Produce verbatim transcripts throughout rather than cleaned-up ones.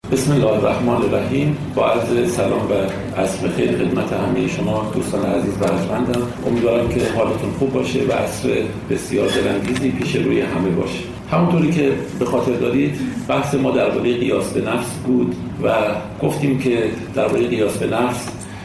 بسم الله الرحمن الرحیم. با عرض سلام و عصر بخیر خدمت همه شما دوستان عزیز و ارجمندم. امیدوارم که حالتون خوب باشه و عصر بسیار دلانگیزی پیش روی همه باشه. همونطوری که به خاطر دارید بحث ما درباره قیاس به نفس بود و گفتیم که درباره قیاس به نفس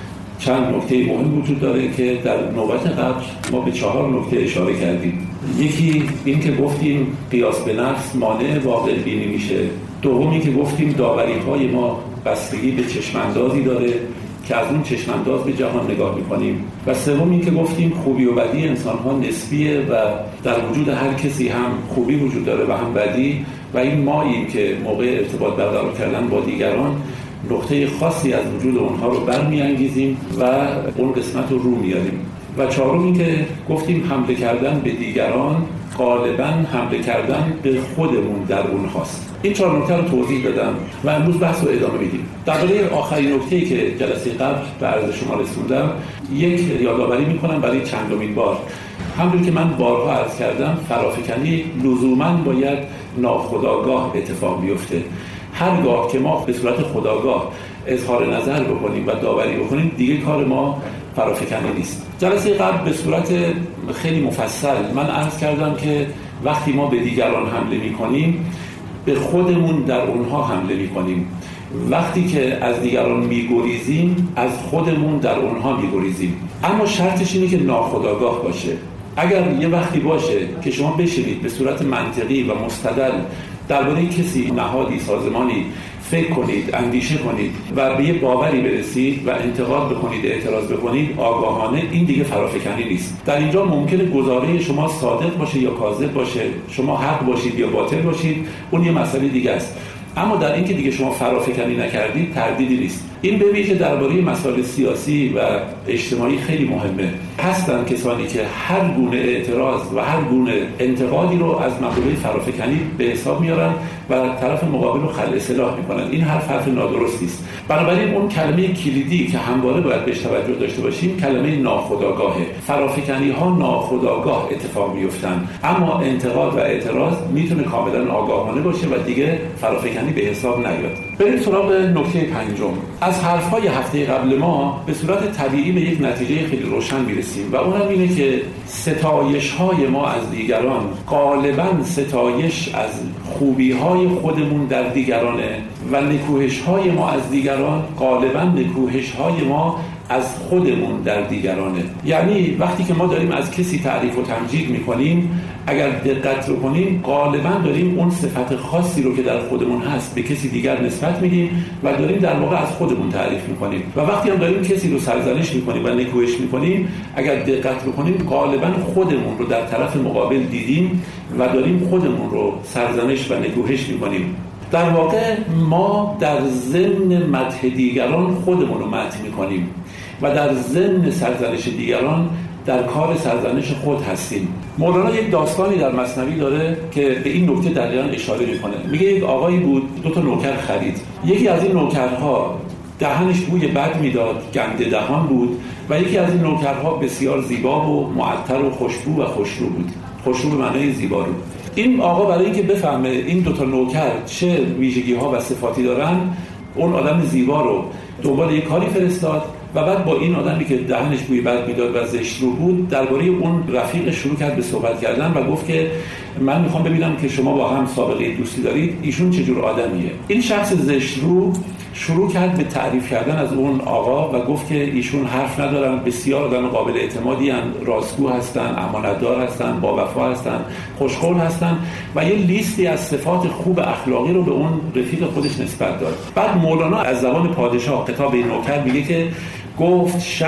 چند نکته مهم وجود داره که در نوبت قبل ما به چهار نکته اشاره کردیم. یکی این که گفتیم قیاس به نفس مانع واقع بینی میشه. دومی که گفتیم داوری‌های ما بستگی به چشم‌اندازی داره که از اون چشم‌انداز به جهان نگاه می‌کنیم. و سومی که گفتیم خوبی و بدی انسان‌ها نسبیه و در وجود هر کسی هم خوبی وجود داره و هم بدی و این ماییم که موقع ارتباط برقرار کردن با دیگران نقطه خاصی از وجود اونها رو برمی‌انگیزیم و اون قسمت رو رو میاریم. و چهارمی که گفتیم حمله کردن به دیگران غالباً حمله کردن به خودمون در اونهاست. این چهار نکته رو توضیح دادم و امروز بحث رو ادامه میدیم. درباره آخرین نکته‌ای که جلسه قبل به عرض شما رسوندم یک یادآوری میکنم برای چندمین بار. همونطور که من بارها عرض کردم فرافکنی لزوماً باید ناخودآگاه اتفاق بیفته. هرگاه که ما به صورت خودآگاه اظهار نظر بکنیم و داوری بکنیم دیگه کار ما فرافکنی نیست. جلسه قبل به صورت خیلی مفصل من عرض کردم که وقتی ما به دیگران حمله می‌کنیم به خودمون در اونها حمله می‌کنیم. وقتی که از دیگران می‌گریزیم از خودمون در اونها می‌گریزیم. اما شرطش اینه که ناخودآگاه باشه. اگر یه وقتی باشه که شما بشینید به صورت منطقی و مستدل درباره کسی، نهادی، سازمانی فکر کنید، اندیشه کنید و به یه باوری برسید و انتقاد بکنید، اعتراض بکنید آگاهانه، این دیگه فرافکنی نیست. در اینجا ممکنه گزاره شما صادق باشه یا کاذب باشه، شما حق باشید یا باطل باشید، اون یه مسئله دیگه است. اما در این که دیگه شما فرافکنی نکردید تردیدی نیست. این به ویژه درباره مسائل سیاسی و اجتماعی خیلی مهمه. هستن کسانی که هر گونه اعتراض و هر گونه انتقادی رو از مقوله فرافکنی به حساب میارن و طرف مقابل رو خلع اصلاح میکنن. این حرف حرف نادرستی است. بنابراین اون کلمه کلیدی که همواره باید بهش توجه داشته باشیم کلمه ناخودآگاهه. فرافکنی ها ناخودآگاه اتفاق میفتن، اما انتقاد و اعتراض میتونه کاملا آگاهانه باشه و دیگه فرافکنی به حساب نیاد. بریم سراغ نکته پنجم. از حرف‌های هفته قبل ما به صورت طبیعی به یک نتیجه خیلی روشن میرسیم و اونم اینه که ستایش‌های ما از دیگران غالباً ستایش از خوبی‌های خودمون در دیگرانه و نکوهش‌های ما از دیگران غالباً نکوهش‌های ما از خودمون در دیگرانه. یعنی وقتی که ما داریم از کسی تعریف و تمجید میکنیم اگر دقت بکنیم غالبا داریم اون صفت خاصی رو که در خودمون هست به کسی دیگر نسبت میدیم و داریم در واقع از خودمون تعریف میکنیم. و وقتی هم داریم کسی رو سرزنش میکنیم و نکوهش میکنیم اگر دقت بکنیم غالبا خودمون رو در طرف مقابل دیدیم و داریم خودمون رو سرزنش و نکوهش میکنیم. در واقع ما در ضمن مدح دیگران خودمون رو مدح میکنیم و در ضمن سرزنش دیگران در کار سرزنش خود هستیم. مولانا یک داستانی در مثنوی داره که به این نکته دقیقاً اشاره میکنه. میگه یک آقایی بود دو تا نوکر خرید. یکی از این نوکرها دهنش بوی بد میداد، گنده دهان بود و یکی از این نوکرها بسیار زیبا و معطر و خوشبو و خوشرو بود. خوشرو به معنای زیبا رو. این آقا برای اینکه بفهمه این دو تا نوکر چه ویژگی‌ها و صفاتی دارن اون آدم زیبا رو دنبال یک کاری فرستاد و بعد با این آدمی که دهنش بوی بد میداد و زشت رو بود درباره اون رفیق شروع کرد به صحبت کردن و گفت که من میخوام ببینم که شما با هم سابقه دوستی دارید، ایشون چه جور آدمیه. این شخص زشت رو شروع کرد به تعریف کردن از اون آقا و گفت که ایشون حرف ندارن، بسیار آدم قابل اعتمادی ان، راستگو هستن، امانتدار هستن، با وفا هستن، خوشقول هستن و یه لیستی از صفات خوب اخلاقی رو به اون رفیق خودش نسبت داد. بعد مولانا از زبان پادشاه خطاب به نوکر میگه که گفت شه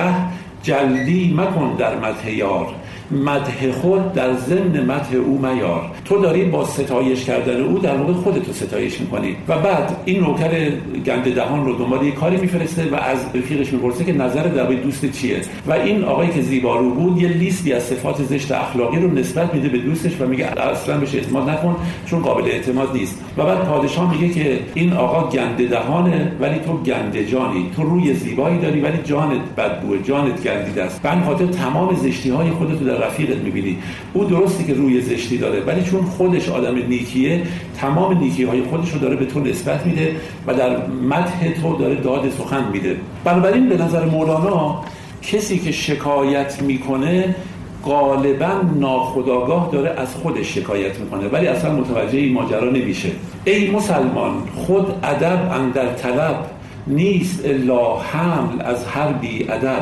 جلدی مکن در مدح یار، مدح خود در ضمن مدح او میار. تو داری با ستایش کردن او در واقع خودتو ستایش میکنی. و بعد این نوکر گنده دهان رو دنبال یه کاری میفرسته و از رفیقش میپرسه که نظر درباره دوست چیه و این آقایی که زیبا رو بود یه لیستی از صفات زشت اخلاقی رو نسبت میده به دوستش و میگه اصلا بهش اعتماد نکن چون قابل اعتماد نیست. و بعد پادشاه میگه که این آقا گنده دهانه ولی تو گنده جانی، تو روی زیبایی داری ولی جانت بدبوه، جانت گندیده است. به این خاطر تمام زشتی های خودت در رفیقت میبینی، او درستی که روی زشتی داره ولی چون خودش آدم نیکیه تمام نیکی‌های خودش رو داره به تو نسبت میده و در مدح تو داره داد سخن میده. بنابراین به نظر مولانا کسی که شکایت میکنه غالباً ناخودآگاه داره از خودش شکایت میکنه ولی اصلا متوجه این ماجرا نمیشه. ای مسلمان خود ادب اندر طلب، نیست الا حمل از هر بی ادب.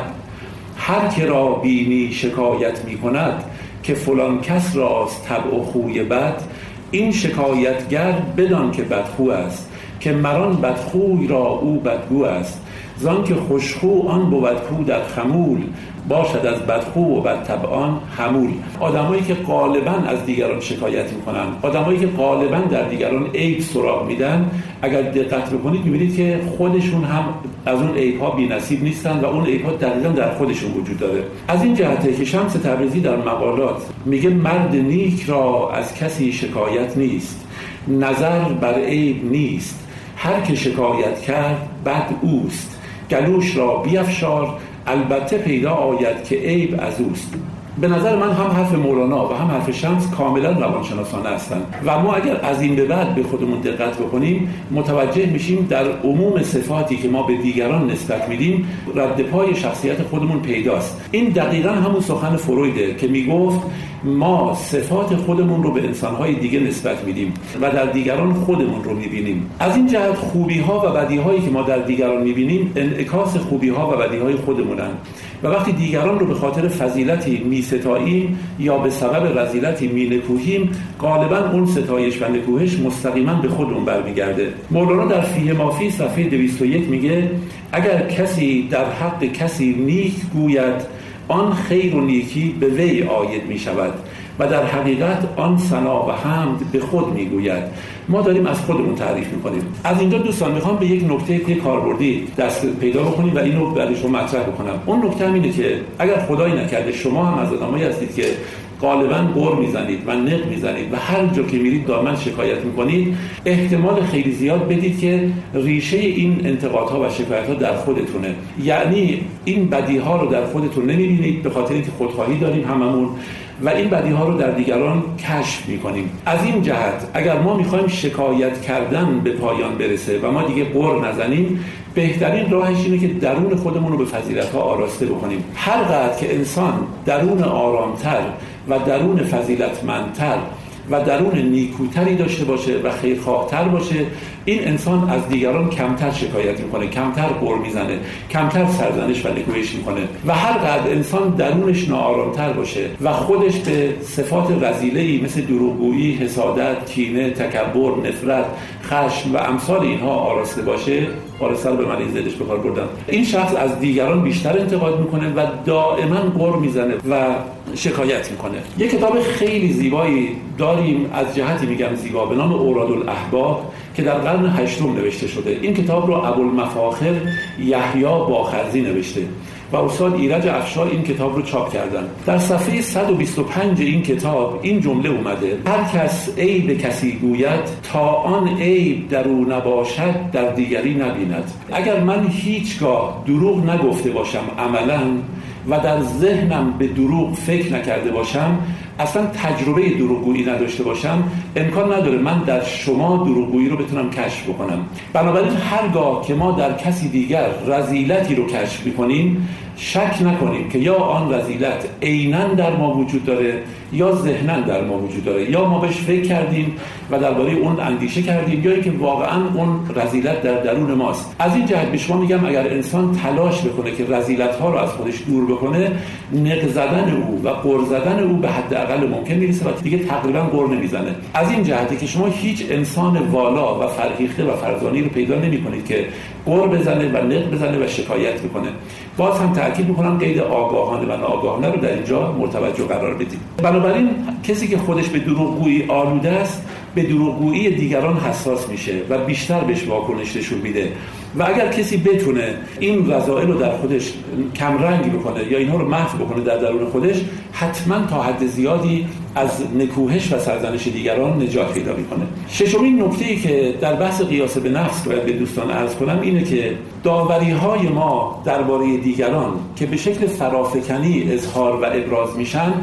هر که را بینی شکایت میکند که فلان کس راست طبع و خوی بد، این شکایتگر بدان که بدخو است، که مران بدخوی را او بدگو است. زان که خوشخو آن بود کو در خمول، باشد از بدخو و بدطبعان حمول. آدمایی که غالباً از دیگران شکایت میکنن، آدمایی که غالباً در دیگران عیب سراغ میدن، اگر دقت بکنید میبینید که خودشون هم از اون عیب‌ها بی‌نصیب نیستن و اون عیب‌ها دقیقاً در خودشون وجود داره. از این جهته که شمس تبریزی در مقالات میگه مرد نیک را از کسی شکایت نیست، نظر بر عیب نیست، هر که شکایت کرد بد اوست. گلوش را بیفشار البته پیدا آید که عیب از اوست. به نظر من هم حرف مولانا و هم حرف شمس کاملا روانشناسانه هستند و ما اگر از این به بعد به خودمون دقت بکنیم متوجه میشیم در عموم صفاتی که ما به دیگران نسبت میدیم رد پای شخصیت خودمون پیداست. این دقیقا همون سخن فرویده که میگفت ما صفات خودمون رو به انسانهای دیگه نسبت میدیم و در دیگران خودمون رو میبینیم. از این جهت خوبی‌ها و بدی‌هایی که ما در دیگران میبینیم انعکاس خوبی‌ها و بدی‌های خودمونن و وقتی دیگران رو به خاطر فضیلتی میستاییم یا به سبب رذیلتی مینکوهیم غالباً اون ستایش و نکوهش مستقیما به خودمون برمیگرده. مولانا در فیه مافی صفحه دویست و یک میگه اگر کسی در حق کسی نیک گوید آن خیر و نیکی به وی عاید می شود و در حقیقت آن ثنا و حمد به خود می گوید. ما داریم از خودمون تعریف می کنیم. از اینجا دوستان میخوام به یک نکته که کاربردی دست پیدا بکنیم و اینو برای شما مطرح بکنم. اون نکته اینه که اگر خدایی نکرده شما هم از آدمایی هستید که غالباً غر میزنید و نق میزنید و هر جا که میرید دائما شکایت میکنید، احتمال خیلی زیاد بدید که ریشه این انتقادها و شکایت‌ها در خودتونه. یعنی این بدیها رو در خودتون نمیبینید به خاطر اینکه خودخواهی داریم هممون و این بدیها رو در دیگران کشف میکنیم. از این جهت اگر ما میخوایم شکایت کردن به پایان برسه و ما دیگه غر نزنیم، بهترین راهش اینه که درون خودمون رو به فضیلت‌ها آراسته بکنیم. هر قدر که انسان درون آرامتر و درون فضیلتمندتر و درون نیکوتری داشته باشه و خیرخواهتر باشه، این انسان از دیگران کمتر شکایت میکنه، کمتر غر میزنه، کمتر سرزنش و نکوهش میکنه. و هر قدر انسان درونش ناآرامتر باشه و خودش به صفات رذیله‌ای مثل دروغگویی، حسادت، کینه، تکبر، نفرت، خشم و امثال اینها آراسته باشه، آراسته رو به معنی زدش به کار بردم، این شخص از دیگران بیشتر انتقاد میکنه و دائما غر میزنه و شکایت میکنه. یک کتاب خیلی زیبایی داریم از جهتی میگم زیبا به نام اورادالاحباب که در قرن هشتم نوشته شده. این کتاب رو ابوالمفاخر یحیی باخرزی نوشته و استاد ایرج افشار این کتاب رو چاپ کردن. در صفحه صد و بیست و پنج این کتاب این جمله اومده: هر کس عیب کسی گوید تا آن عیب در او نباشد در دیگری نبیند. اگر من هیچگاه دروغ نگفته باشم عملاً و در ذهنم به دروغ فکر نکرده باشم، اصلا تجربه دروغگویی نداشته باشم، امکان نداره من در شما دروغگویی رو بتونم کشف بکنم. بنابراین هرگاه که ما در کسی دیگر رذیلتی رو کشف می‌کنیم، شک نکنیم که یا آن رذیلت عیناً در ما وجود داره یا ذهناً در ما وجود داره، یا ما بهش فکر کردیم و درباره اون اندیشه کردیم یا اینکه واقعاً اون رذیلت در درون ماست. از این جهت به شما میگم اگر انسان تلاش بکنه که رذیلت‌ها رو از خودش دور بکنه، نق زدن او و غر زدن او به حد اقل ممکن میرسه و دیگه تقریباً غر نمیزنه. از این جهتی که شما هیچ انسان والا و فرهیخته و فرزانه‌ای رو پیدا نمی‌کنید که غر بزنه و نق بزنه و شکایت بکنه. باز هم تأکید می‌کنم قید آگاهانه و ناآگاهانه رو در اینجا مرتبط قرار بدید. بنابراین کسی که خودش به دروغگویی آلوده است به دروغگویی دیگران حساس میشه و بیشتر بهش واکنش نشون میده. و اگر کسی بتونه این رذائل رو در خودش کم رنگ بکنه یا اینها رو محو بکنه در درون خودش، حتما تا حد زیادی از نکوهش و سرزنش دیگران نجات پیدا میکنه. ششمین نکته‌ای که در بحث قیاس به نفس باید به دوستان عرض کنم اینه که داوری‌های ما درباره دیگران که به شکل فرافکنی اظهار و ابراز میشن،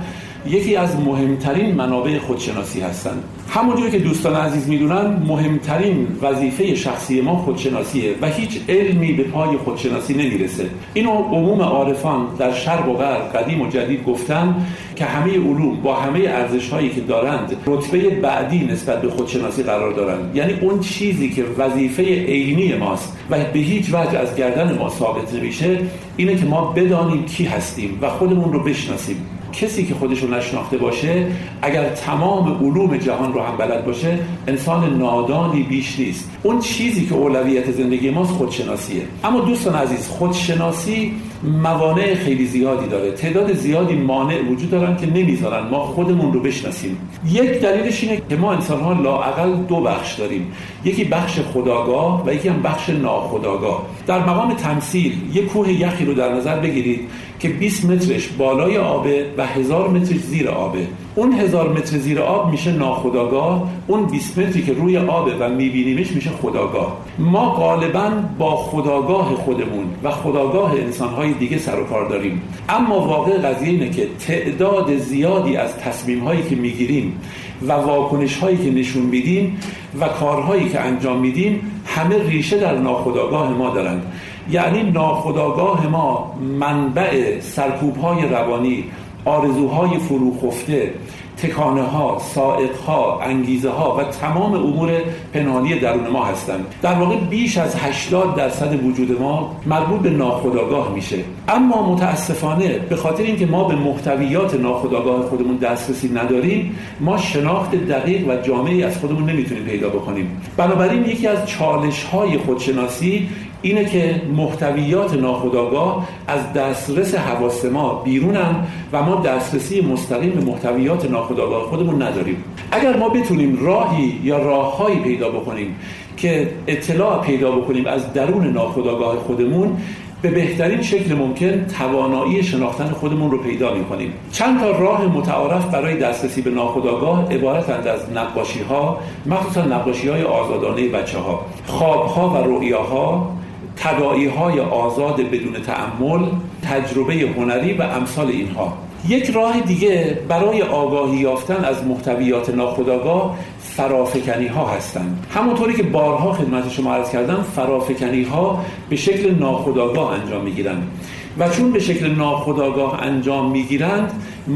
یکی از مهمترین منابع خودشناسی هستند. همونجوری که دوستان عزیز میدونن مهمترین وظیفه شخصی ما خودشناسیه و هیچ علمی به پای خودشناسی نمیرسه. اینو عموم عارفان در شرق و غرب قدیم و جدید گفتن که همه علوم با همه ارزش‌هایی که دارند رتبه بعدی نسبت به خودشناسی قرار دارند. یعنی اون چیزی که وظیفه عینی ماست و به هیچ وجه از گردن ما ثابت نمیشه اینه که ما بدانیم کی هستیم و خودمون رو بشناسیم. کسی که خودش رو نشناخته باشه اگر تمام علوم جهان رو هم بلد باشه انسان نادانی بیش نیست. اون چیزی که اولویت زندگی ماست خودشناسیه. اما دوستان عزیز خودشناسی موانع خیلی زیادی داره. تعداد زیادی مانع وجود دارن که نمیذارن ما خودمون رو بشناسیم. یک دلیلش اینه که ما انسان‌ها لااقل دو بخش داریم. یکی بخش خودآگاه و یکی هم بخش ناخودآگاه. در مقام تمثیل یک کوه یخی رو در نظر بگیرید که بیست مترش بالای آبه و هزار مترش زیر آبه. اون هزار متر زیر آب میشه ناخودآگاه، اون بیست متری که روی آبه و میبینیمش میشه خودآگاه. ما غالباً با خودآگاه خودمون و خودآگاه انسان‌های دیگه سر و کار داریم. اما واقع قضیه اینه که تعداد زیادی از تصمیم‌هایی که میگیریم و واکنش‌هایی که نشون میدیم و کارهایی که انجام میدیم همه ریشه در ناخودآگاه ما دارند. یعنی ناخودآگاه ما منبع سرکوب‌های روانی، آرزوهای فروخفته، تکانه ها، سائق ها، انگیزه ها و تمام امور پنهانی درون ما هستند. در واقع بیش از هشتاد درصد وجود ما مربوط به ناخودآگاه میشه. اما متاسفانه به خاطر اینکه ما به محتویات ناخودآگاه خودمون دسترسی نداریم ما شناخت دقیق و جامعی از خودمون نمیتونیم پیدا بکنیم. بنابراین یکی از چالش های خودشناسی اینه که محتویات ناخودآگاه از دسترس حواس ما بیرونن و ما دسترسی مستقیم به محتویات ناخودآگاه خودمون نداریم. اگر ما بتونیم راهی یا راههایی پیدا بکنیم که اطلاع پیدا بکنیم از درون ناخودآگاه خودمون به بهترین شکل ممکن توانایی شناختن خودمون رو پیدا می‌کنیم. چند تا راه متعارف برای دسترسی به ناخودآگاه عبارتند از نقاشی‌ها، مخصوصا نقاشی‌های آزادانه بچه‌ها، خواب‌ها و رؤیاها، تداعی‌های آزاد بدون تأمل، تجربه هنری و امثال اینها. یک راه دیگه برای آگاهی یافتن از محتویات ناخودآگاه فرافکنی ها هستند. همونطوری که بارها خدمت شما عرض کردم فرافکنی ها به شکل ناخودآگاه انجام میگیرند و چون به شکل ناخودآگاه انجام میگیرند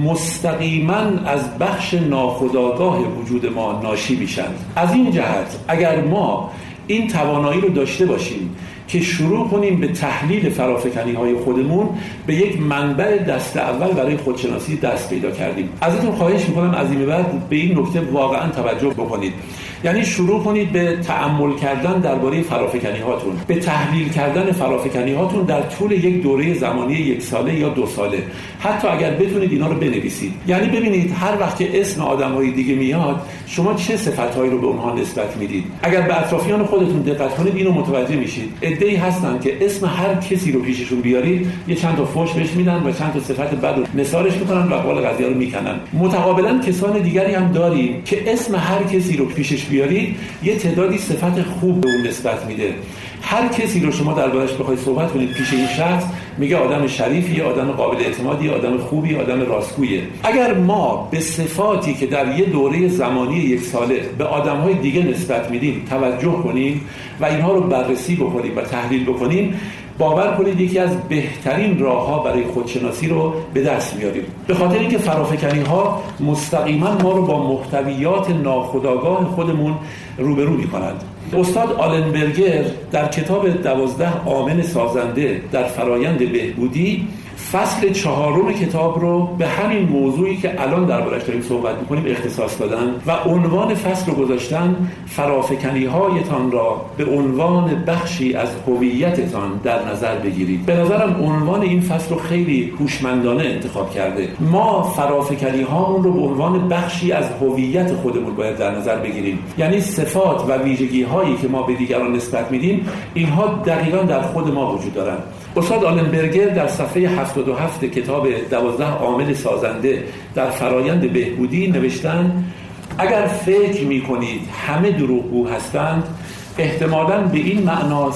مستقیما از بخش ناخودآگاه وجود ما ناشی میشند. از این جهت اگر ما این توانایی رو داشته باشیم که شروع کنیم به تحلیل فرافکنی‌های خودمون به یک منبع دست اول برای خودشناسی دست پیدا کردیم. ازتون خواهش می‌کنم از این به بعد به این نکته واقعا توجه بکنید. یعنی شروع کنید به تأمل کردن درباره فرافکنی‌هاتون، به تحلیل کردن فرافکنی‌هاتون در طول یک دوره زمانی یک ساله یا دو ساله. حتی اگر بتونید اینا رو بنویسید. یعنی ببینید هر وقت که اسم آدم‌های دیگه میاد شما چه صفات‌هایی رو به اونها نسبت میدید. اگر به اطرافیان خودتون دقت کنید اینو متوجه میشید. عده‌ای هستن که اسم هر کسی رو پیششون بیارید یه چند تا فحش بهش میدن و چند تا صفت بد رو نثارش میکنن و قال قضیه رو میکنن. متقابلا کسان دیگری هم داریم که اسم هر کسی رو پیشش بیارید یه تعدادی صفت خوب به اون نسبت میده. هر کسی رو شما دربارش بخواید صحبت کنید پیش این شخص میگه آدم شریفیه، آدم قابل اعتمادی، آدم خوبی، آدم راستگویه. اگر ما به صفاتی که در یه دوره زمانی یک ساله به آدم‌های دیگه نسبت میدیم توجه کنیم و اینها رو بررسی بکنیم و تحلیل بکنیم باور کنید یکی از بهترین راه‌ها برای خودشناسی رو به دست میاریم. به خاطر اینکه فرافکنی‌ها مستقیما ما رو با محتویات ناخودآگاه خودمون روبرو می‌کنند. استاد آلنبرگر در کتاب دوازده عامل سازنده در فرایند بهبودی فصل چهارم کتاب رو به همین موضوعی که الان دربارش داریم صحبت می‌کنیم اختصاص دادن و عنوان فصل رو گذاشتن فرافکنی‌هایتان را به عنوان بخشی از هویتتان در نظر بگیرید. به نظرم عنوان این فصل رو خیلی هوشمندانه انتخاب کرده. ما فرافکنی‌هامون رو به عنوان بخشی از هویت خودمون باید در نظر بگیریم. یعنی صفات و ویژگی‌هایی که ما به دیگران نسبت میدیم اینها دقیقاً در خود ما وجود دارند. استاد آلنبرگر در صفحه هفتاد و هفت کتاب دوازده عامل سازنده در فرایند بهبودی نوشتن اگر فکر می‌کنید همه دروغگو هستند احتمالاً به این معناست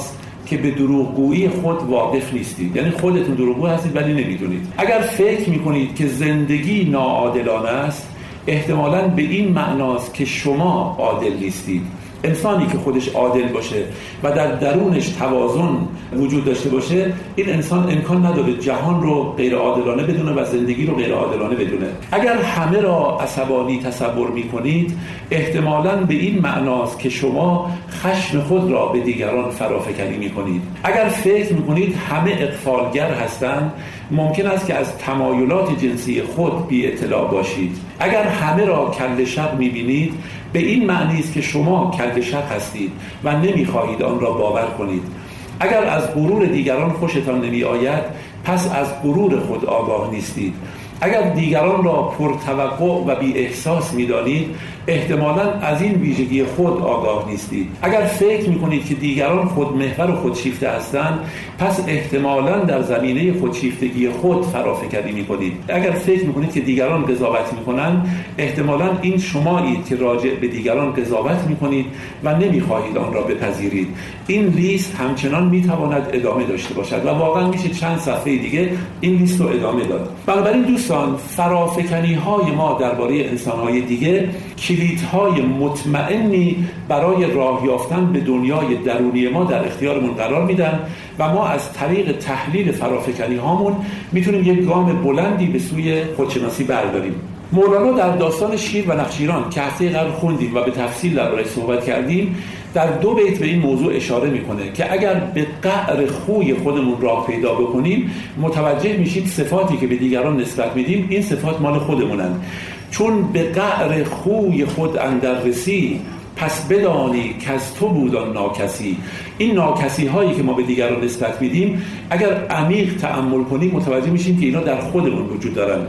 که به دروغگویی خود واقف نیستید، یعنی خودتون دروغگو هستید ولی نمیدونید. اگر فکر میکنید که زندگی ناعادلانه است، احتمالاً به این معناست که شما عادل نیستید. انسانی که خودش عادل باشه و در درونش توازن وجود داشته باشه، این انسان امکان نداره جهان رو غیر عادلانه بدونه و زندگی رو غیر عادلانه بدونه. اگر همه را عصبانی تصور میکنید، احتمالاً به این معناست که شما خشم خود را به دیگران فرافکنی میکنید. اگر فکر میکنید همه اغفالگر هستند، ممکن است که از تمایلات جنسی خود بی اطلاع باشید. اگر همه را کله شق میبینید، به این معنی است که شما کله شق هستید و نمیخواهید آن را باور کنید. اگر از غرور دیگران خوشتان نمی آید، پس از غرور خود آگاه نیستید. اگر دیگران را پرتوقع و بی احساس می دانید، احتمالاً از این ویژگی خود آگاه نیستید. اگر فکر می کنید که دیگران خودمحور و خودشیفته هستند، پس احتمالاً در زمینه خودشیفتگی خود فرافکنی می کنید. اگر فکر می کنید که دیگران قضاوت می کنند، احتمالاً این شمایید که راجع به دیگران قضاوت می کنید و نمی خواهید آن را بپذیرید. این لیست همچنان می تواند ادامه داشته باشد و واقعاً میشه چند صفحه دیگه این لیست رو ادامه داد. بنابراین دوستان، فرافکنی های ما درباره انسان های دیگه کلیدهای مطمئنی برای راه یافتن به دنیای درونی ما در اختیارمون قرار میدن و ما از طریق تحلیل فرافکنی هامون میتونیم یک گام بلندی به سوی خودشناسی برداریم. مولانا در داستان شیر و نخجیران که هفته قبل خوندیم و به تفصیل درباره‌اش صحبت کردیم، در دو بیت به این موضوع اشاره میکنه که اگر به قعر خوی خودمون راه پیدا بکنیم، متوجه میشیم صفاتی که به دیگران نسبت میدیم این صفات مال خودمونن. چون به قعر خوی خود اندر رسی، پس بدانی که از تو بود آن ناکسی. این ناکسی هایی که ما به دیگران نسبت میدیم، اگر عمیق تأمل کنیم متوجه میشیم که اینا در خودمون وجود دارن.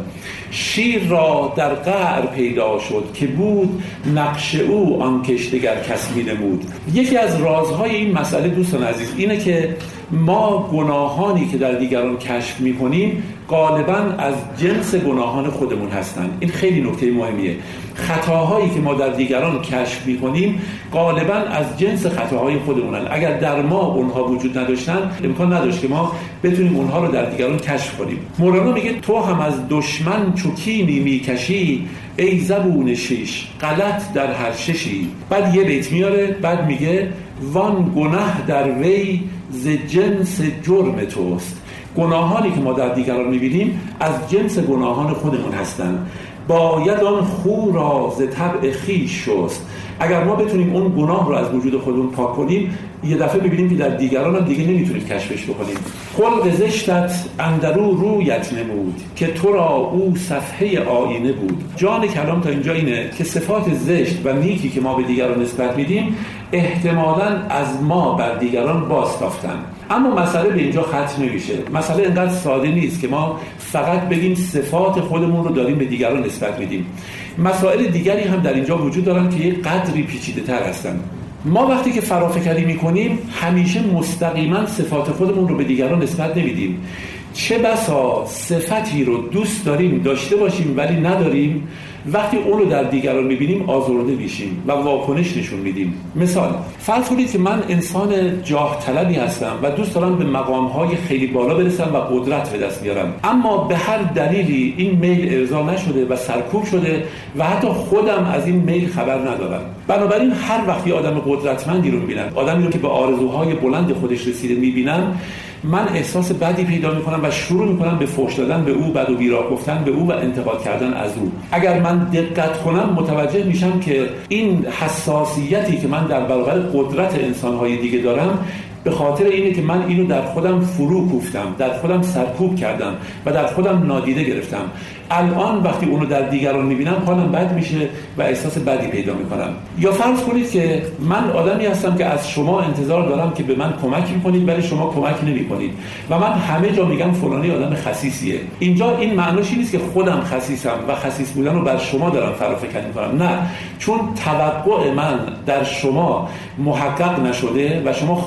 شیر را در قعر پیدا شد که بود نقش او آن کشتگر کس می نمود. یکی از رازهای این مسئله دوستان عزیز اینه که ما گناهانی که در دیگران کشف می کنیم غالباً از جنس گناهان خودمون هستن. این خیلی نکته مهمیه. خطاهایی که ما در دیگران کشف می کنیم غالباً از جنس خطاهای خودمونن. اگر در ما اونها وجود نداشتن، امکان نداشت که ما بتونیم اونها رو در دیگران کشف کنیم. مولانا میگه تو هم از دشمن چوکینی میکشی، ای زبون شیش غلط در هر ششی. بعد یه بیت میاره، بعد میگه وان گناه در وی ز جنس جرم توست. گناهانی که ما در دیگران میبینیم از جنس گناهان خودمون هستن. باید آن خو را ز طبع خویش شست. اگر ما بتونیم اون گناه رو از وجود خودمون پاک کنیم، یه دفعه می‌بینیم که در دیگران هم دیگه نمیتونیم کشفش بکنیم. خلق زشتت اندرو رویت نمود، که تو را او صفحه آینه بود. جان کلام تا اینجا اینه که صفات زشت و نیکی که ما به دیگران نسبت میدیم احتمالاً از ما بر دیگران بازتافتن. اما مسئله به اینجا ختم نمیشه. مسئله اینقدر ساده نیست که ما فقط بگیم صفات خودمون رو داریم به دیگران نسبت میدیم. مسائل دیگری هم در اینجا وجود دارن که یک قدری پیچیده‌تر هستن. ما وقتی که فرافکنی میکنیم همیشه مستقیما صفات خودمون رو به دیگران نسبت نمیدیم. چه بسا صفتی رو دوست داریم داشته باشیم ولی نداریم، وقتی اون رو در دیگران میبینیم آزرده میشیم و واکنش نشون میدیم. مثال فرض کنید که من انسان جاه طلبی هستم و دوست دارم به مقامهای خیلی بالا برسم و قدرت به دست بیارم، اما به هر دلیلی این میل ارضا نشده و سرکوب شده و حتی خودم از این میل خبر ندارم. بنابراین هر وقت یه آدم قدرتمندی رو میبینم، آدمی رو که به آرزوهای بلند خودش رسیده میبینم، من احساس بدی پیدا میکنم و شروع میکنم به فحش دادن به او، بد و بیراه گفتن به او و انتقاد کردن از او. اگر من دقت کنم متوجه میشم که این حساسیتی که من در برابر قدرت انسانهای دیگه دارم به خاطر اینه که من اینو در خودم فرو کوفتم، در خودم سرکوب کردم و در خودم نادیده گرفتم. الان وقتی اونو در دیگران میبینم حالم بد میشه و احساس بدی پیدا میکنم. یا فرض کنید که من آدمی هستم که از شما انتظار دارم که به من کمک میکنید ولی شما کمک نمیکنید و من همه جا میگم فلانی آدم خسیسیه. اینجا این معنیش نیست که خودم خسیسم و خسیس بودن رو بر شما دارم فرافکنی میکنم. نه، چون توقع من در شما محقق نشده و شما خواسته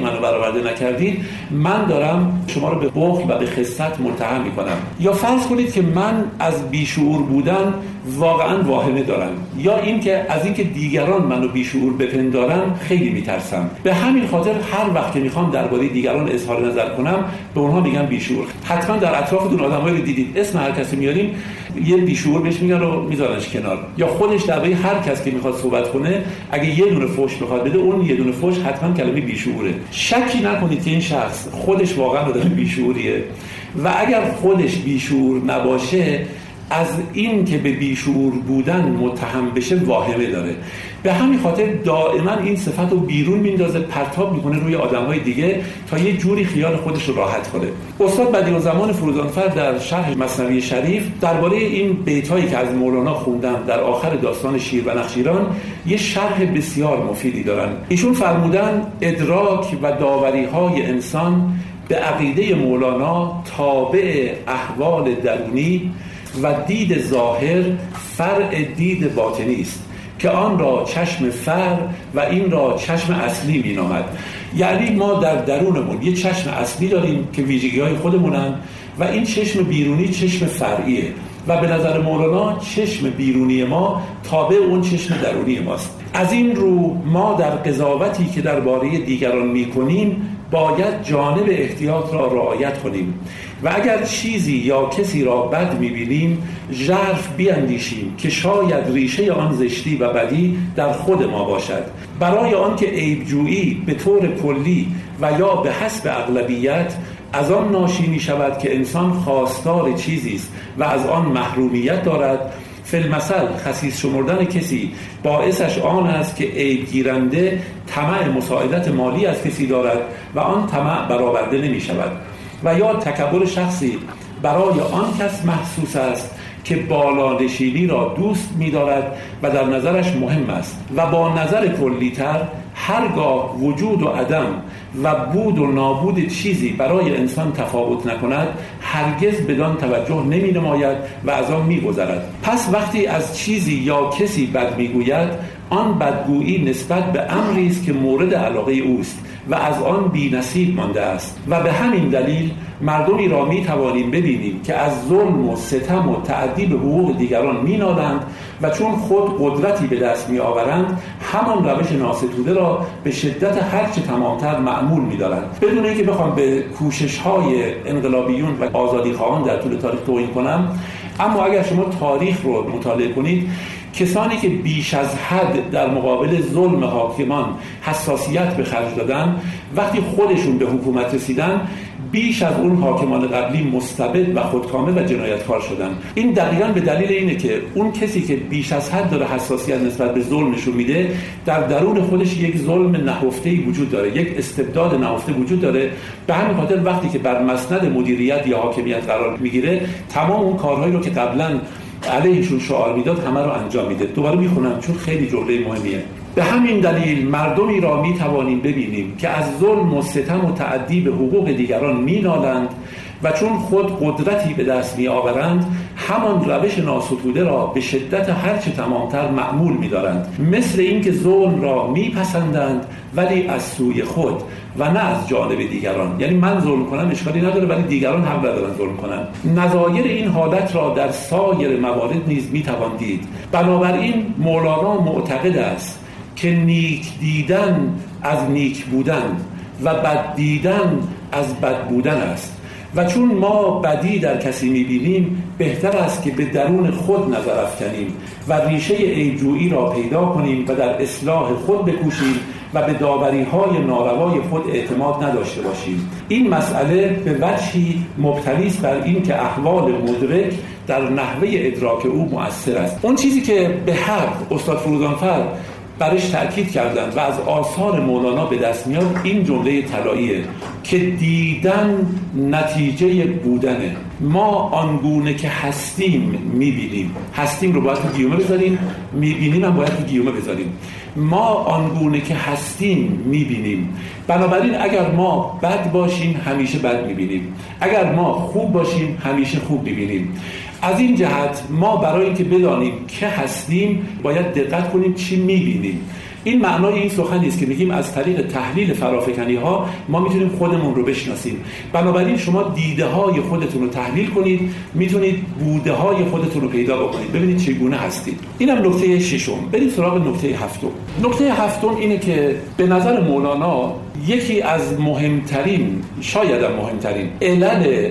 منو برآورده نکردید، من دارم شما رو به بخل و به خست متهم میکنم. یا فرض کنید که من از بیشعور بودن واقعا واهمه دارم، یا این که از اینکه دیگران منو بیشعور بپندارن خیلی میترسم. به همین خاطر هر وقت که میخوام درباره دیگران اظهار نظر کنم به اونها میگم بیشعور. حتما در اطرافتون آدمایی رو دیدید اسم هر کسی میاریم یه بیشعور بهش میگن و میذارنش کنار، یا خودش درباره هر کسی که میخواد صحبت کنه اگه یه دونه فحش بخواد بده، اون یه دونه فحش حتما کلمه بیشعوره. شکی نکنید که این شخص خودش واقعا آدم بیشعوریه و اگر خودش بیشعور نباشه از این که به بیشعور بودن متهم بشه واهمه داره. به همین خاطر دائما این صفت رو بیرون میندازه، پرتاب میکنه روی آدمهای دیگه تا یه جوری خیال خودش رو راحت کنه. استاد بدیع‌الزمان فروزانفر در شرح مثنوی شریف درباره این بیتایی که از مولانا خوندم در آخر داستان شیر و نخشیران یه شرح بسیار مفیدی دارن. ایشون فرمودن ادراک و داوری‌های انسان به عقیده مولانا تابع احوال درونی و دید ظاهر فرع دید باطنی است که آن را چشم فر و این را چشم اصلی می نامد. یعنی ما در درونمون یه چشم اصلی داریم که ویژگی های خودمونن و این چشم بیرونی چشم فرعیه و به نظر مولانا چشم بیرونی ما تابع اون چشم درونی ماست. از این رو ما در قضاوتی که درباره دیگران می کنیم باید جانب احتیاط را رعایت کنیم و اگر چیزی یا کسی را بد می‌بینیم ژرف بیندیشیم که شاید ریشه آن زشتی و بدی در خود ما باشد، برای آنکه عیب‌جویی به طور کلی و یا به حسب اغلبیت از آن ناشی می‌شود که انسان خواستار چیزی است و از آن محرومیت دارد. فی المثل خسیس شمردن کسی باعثش آن است که عیب گیرنده طمع مساعدت مالی از کسی دارد و آن طمع برآورده نمی شود، و یا تکبر شخصی برای آن کس محسوس است که بالانشینی را دوست می دارد و در نظرش مهم است و با نظر کلی‌تر هرگاه وجود و عدم و بود و نابود چیزی برای انسان تفاوت نکند هرگز بدان توجه نمی نماید و از آن می گذرد. پس وقتی از چیزی یا کسی بد می گوید آن بدگویی نسبت به امری است که مورد علاقه اوست و از آن بی نصیب مانده است و به همین دلیل مردمی را می توانیم ببینیم که از ظلم و ستم و تعدی به حقوق دیگران می نالند و چون خود قدرتی به دست می آورند همان روش ناستوده را به شدت هرچه تمامتر معمول می دارند. بدون اینکه بخوام به کوشش های انقلابیون و آزادی خواهان در طول تاریخ توهین کنم، اما اگر شما تاریخ رو مطالعه کنید کسانی که بیش از حد در مقابل ظلم حاکمان حساسیت به خرج دادن وقتی خودشون به حکومت رسیدن بیش از اون حاکمان قبلی مستبد و خودکامه و جنایتکار شدن. این دقیقاً به دلیل اینه که اون کسی که بیش از حد داره حساسیت نسبت به ظلم نشون میده در درون خودش یک ظلم نهفته‌ای وجود داره، یک استبداد نهفته وجود داره. به همین خاطر وقتی که بر مسند مدیریت یا حاکمیت قرار میگیره تمام اون کارهایی رو که قبلاً علیهشون شعار میداد همه رو انجام میده. دوباره میخونم چون خیلی جمله مهمیه. به همین دلیل مردمی را میتوانیم ببینیم که از ظلم و ستم و تعدی به حقوق دیگران مینالند و چون خود قدرتی به دست میآورند همان روش ناستوده را به شدت هرچه تمامتر معمول می‌دارند، مثل اینکه ظلم را میپسندند ولی از سوی خود و نه از جانب دیگران. یعنی من ظلم کنم اشکالی نداره ولی دیگران حق ندارن ظلم کنن. نظایر این حالت را در سایر موارد نیز میتوان دید. بنابراین مولانا معتقد است که نیک دیدن از نیک بودن و بد دیدن از بد بودن است و چون ما بدی در کسی می‌بینیم بهتر است که به درون خود نظر افکنیم و ریشه عیب‌جویی را پیدا کنیم و در اصلاح خود بکوشیم و به داوری‌های ناروای خود اعتماد نداشته باشیم. این مسئله به وجهی مبتنی است بر این که احوال مدرک در نحوه ادراک او مؤثر است. اون چیزی که به حق استاد فروزانفر برش تأکید کردند و از آثار مولانا به دست میاد این جمله طلاییه که دیدن نتیجه بودنه. ما آنگونه که هستیم میبینیم، هستیم رو باید تو گیومه بذاریم، میبینیم هم باید تو گیومه بذاریم. ما آنگونه که هستیم میبینیم. بنابراین اگر ما بد باشیم همیشه بد میبینیم، اگر ما خوب باشیم همیشه خوب میبینیم. از این جهت ما برای اینکه بدانیم که هستیم باید دقت کنیم چی میبینیم این معنای این سخنی است که میگیم از طریق تحلیل فرافکنی ها ما میتونیم خودمون رو بشناسیم. بنابراین شما دیده های خودتون رو تحلیل کنید، میتونید بوده های خودتون رو پیدا بکنید، ببینید چگونه هستید. اینم نکته ششم. بریم سراغ نکته هفتم. نکته هفتم اینه که به نظر مولانا یکی از مهمترین، شاید هم مهمترین علل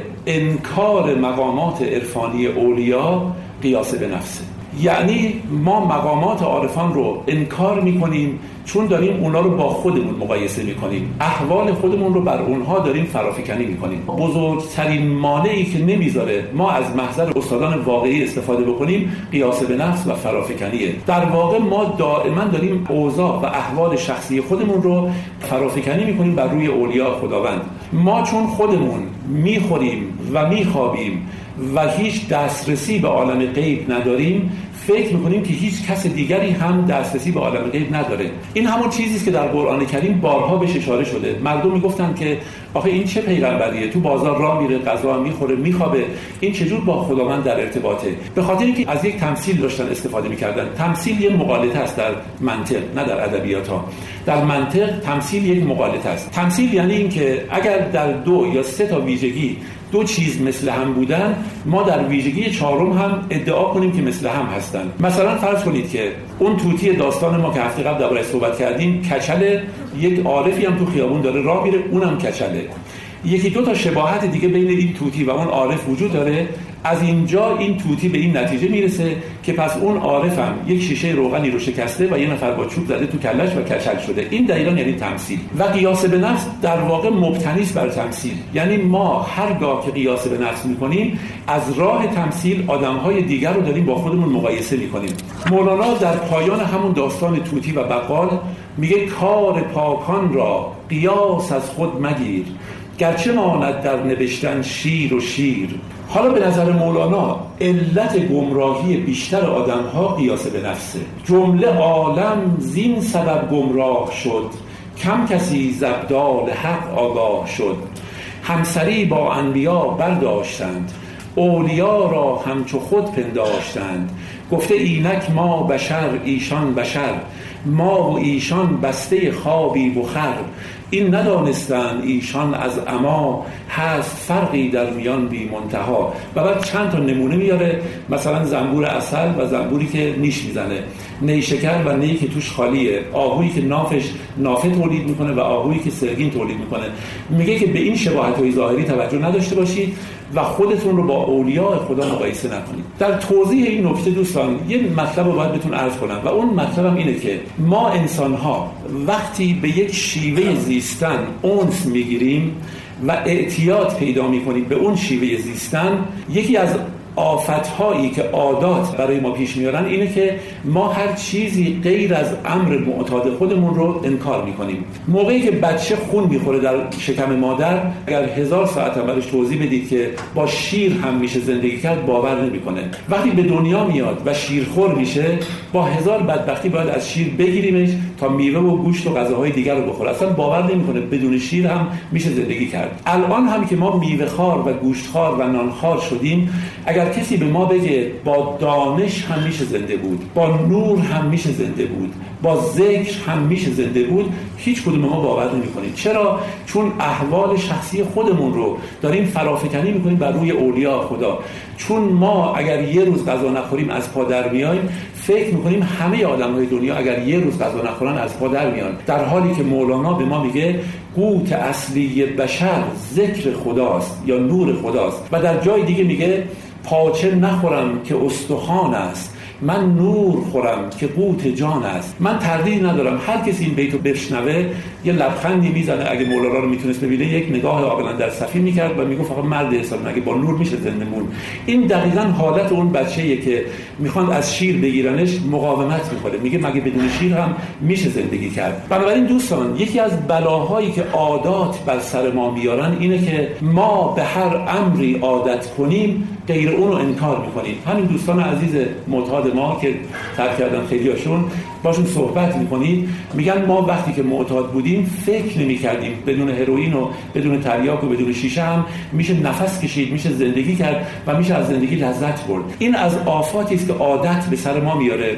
انکار مقامات عرفانی اولیا قیاس به نفسه. یعنی ما مقامات عارفان رو انکار میکنیم چون داریم اونا رو با خودمون مقایسه میکنیم، احوال خودمون رو بر اونها داریم فرافکنی میکنیم. بزرگترین مانعی که نمیذاره ما از محضر استادان واقعی استفاده بکنیم قیاس به نفس و فرافکنیه. در واقع ما دائما داریم اوضاع و احوال شخصی خودمون رو فرافکنی میکنیم بر روی اولیاء خداوند. ما چون خودمون میخوریم و میخوابیم و هیچ دسترسی به عالم غیب نداریم، فکر میکنیم که هیچ کس دیگری هم دسترسی به عالم غیب نداره. این همون چیزی است که در قرآن کریم بارها بهش اشاره شده. مردم میگفتن که آخه این چه پیغمبریه، تو بازار راه میره، غذا میخوره، میخوابه، این چجور با خداوند در ارتباطه؟ به خاطر اینکه از یک تمثیل داشتن استفاده میکردن. تمثیل یک مغالطه است در منطق، نه در ادبیات ها. در منطق تمثیل یک مغالطه است. تمثیل یعنی این که اگر در دو یا سه تا ویژگی دو چیز مثل هم بودن، ما در ویژگی چهارم هم ادعا کنیم که مثل هم هستن. مثلا فرض کنید که اون طوطی داستان ما که هفته قبل درباره‌اش صحبت کردیم کچله، یک عارفی هم تو خیابون داره راه میره، اونم کچله. یکی دو تا شباهت دیگه بین این طوطی و اون عارف وجود داره. از اینجا این طوطی به این نتیجه میرسه که پس اون عارف هم یک شیشه روغنی رو شکسته و یه نفر با چوب زده تو کلش و کچل شده. این دقیقاً یعنی تمثیل. و قیاس به نفس در واقع مبتنی است بر تمثیل. یعنی ما هرگاه که قیاس به نفس میکنیم از راه تمثیل آدمهای دیگر رو داریم با خودمون مقایسه میکنیم. مولانا در پایان همون داستان طوطی و بقال میگه کار پاکان را قیاس از خود مگیر، گرچه ماند در نوشتن شیر و شیر. حالا به نظر مولانا علت گمراهی بیشتر آدم‌ها قیاس به نفسه. جمله عالم زین سبب گمراه شد، کم کسی ز ابدال حق آگاه شد. همسری با انبیا برداشتند، اولیا را همچو خود پنداشتند. گفته اینک ما بشر ایشان بشر، ما و ایشان بسته خوابی بخر. این ندانستند ایشان از اما، هست فرقی در میان بی منتها. و بعد چند تا نمونه میاره، مثلا زنبور عسل و زنبوری که نیش میزنه، نیشکر و نی که توش خالیه، آهویی که نافش نافه تولید میکنه و آهویی که سرگین تولید میکنه. میگه که به این شباهت‌های ظاهری توجه نداشته باشید و خودتون رو با اولیاء خدا مقایسه نکنید. در توضیح این نکته دوستان یه مطلب رو باید بهتون عرض کنم و اون مطلبم اینه که ما انسان‌ها وقتی به یک شیوه زیستن انس میگیریم و اعتیاد پیدا میکنیم به اون شیوه زیستن، یکی از آفت‌هایی که عادات برای ما پیش میارن اینه که ما هر چیزی غیر از امر معتاد خودمون رو انکار میکنیم. موقعی که بچه خون میخوره در شکم مادر، اگر هزار ساعت هم برش توضیح بدید که با شیر هم میشه زندگی کرد، باور نمیکنه. وقتی به دنیا میاد و شیرخور میشه، با هزار بدبختی باید از شیر بگیریمش تا میوه و گوشت و غذاهای دیگر رو بخوره. اصلا باور نمیکنه بدون شیر هم میشه زندگی کرد. الان هم که ما میوه خوار و گوشت خوار و نان خوار شدیم، اگر کسی به ما بگه با دانش هم میشه زنده بود، با نور هم میشه زنده بود، با ذکر هم میشه زنده بود، هیچ کدوم ما باور نمی‌کنیم. چرا؟ چون احوال شخصی خودمون رو داریم فرافکنی می‌کنیم بر روی اولیاء خدا. چون ما اگر یه روز غذا نخوریم از پا در میایم، فکر می‌کنیم همه آدم‌های دنیا اگر یه روز غذا نخورن از پا در میان، در حالی که مولانا به ما میگه قوت اصلی بشر ذکر خداست یا نور خداست. و در جای دیگه میگه پاچه نخورم که استخوان است، من نور خورم که قوت جان است. من تردید ندارم هر کسی این بیتو بشنوه یه لبخندی میزنه. اگه مولانا رو میتونست ببینه، یک نگاه عاقلانه در صفی میکرد و میگفت آقا مرد حساب، مگه با نور میشه زنده مون؟ این دقیقاً حالت اون بچه‌ایه که میخوان از شیر بگیرنش، مقاومت میکنه، میگه مگه بدون شیر هم میشه زندگی کرد. بنابراین دوستان، یکی از بلاهایی که عادات بر سر ما میارن اینه که ما به هر امری عادت کنیم، غیر اون رو انکار میکنیم. همین دوستان عزیز معتاد ما که ترک کردن خیلیاشون، باشون صحبت میکنید، میگن ما وقتی که معتاد بودیم فکر نمیکردیم بدون هروئین و بدون تریاک و بدون شیشه هم میشه نفس کشید، میشه زندگی کرد و میشه از زندگی لذت برد. این از آفاتی است که عادت به سر ما میاره.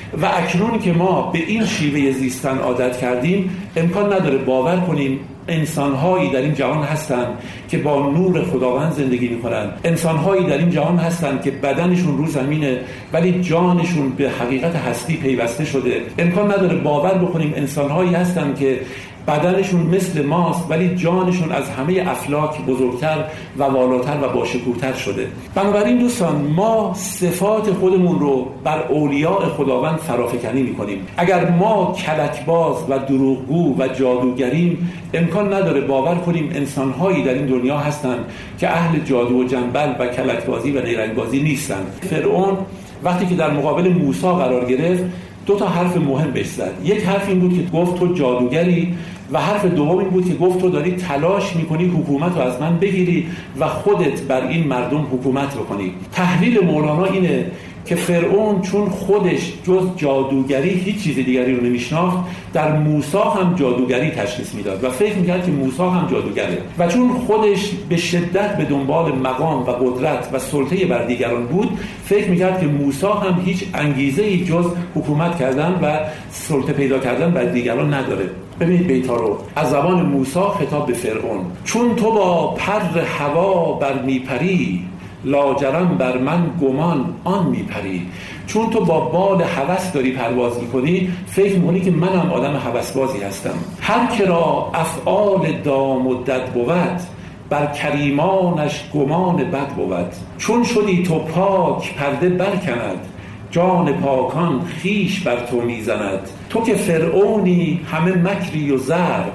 و اکنون که ما به این شیوه زیستن عادت کردیم، امکان نداره باور کنیم انسان‌هایی در این جهان هستند که با نور خداوند زندگی می‌کنند، انسان‌هایی در این جهان هستند که بدنشون رو زمینه ولی جانشون به حقیقت هستی پیوسته شده. امکان نداره باور بکنیم انسان‌هایی هستند که بدنشون مثل ماست ولی جانشون از همه افلاک بزرگتر و والاتر و باشکوه‌تر شده. بنابراین دوستان، ما صفات خودمون رو بر اولیاء خداوند فرافکنی می‌کنیم. اگر ما کلکباز و دروغگو و جادوگریم، امکان نداره باور کنیم انسان‌هایی در این دنیا هستند که اهل جادو و جنبل و کلکبازی و نیرنگبازی نیستند. فرعون وقتی که در مقابل موسی قرار گرفت، دو تا حرف مهم بهش زد. یک حرف این بود که گفت تو جادوگری و حرف دوم این بود که گفت تو داری تلاش میکنی حکومت رو از من بگیری و خودت بر این مردم حکومت بکنی. تحلیل مولانا اینه که فرعون چون خودش جز جادوگری هیچ چیز دیگری رو نمیشناخت، در موسی هم جادوگری تشخیص میداد و فکر میکرد که موسی هم جادوگره و چون خودش به شدت به دنبال مقام و قدرت و سلطه بر دیگران بود، فکر میکرد که موسی هم هیچ انگیزه‌ای جز حکومت کردن و سلطه پیدا کردن بر دیگران نداره. ببینید بیتا رو از زبان موسی خطاب به فرعون: چون تو با پر هوا بر میپری، لاجرم بر من گمان آن میپری. چون تو با بال هوس داری پرواز میکنی، فکر میکنی که منم آدم هوسبازی هستم. هر که را افعال دام و دد بود، بر کریمانش گمان بد بود. چون شدی تو پاک پرده برکند، جان پاکان خیش بر تو میزند. تو که فرعونی همه مکری و زرق،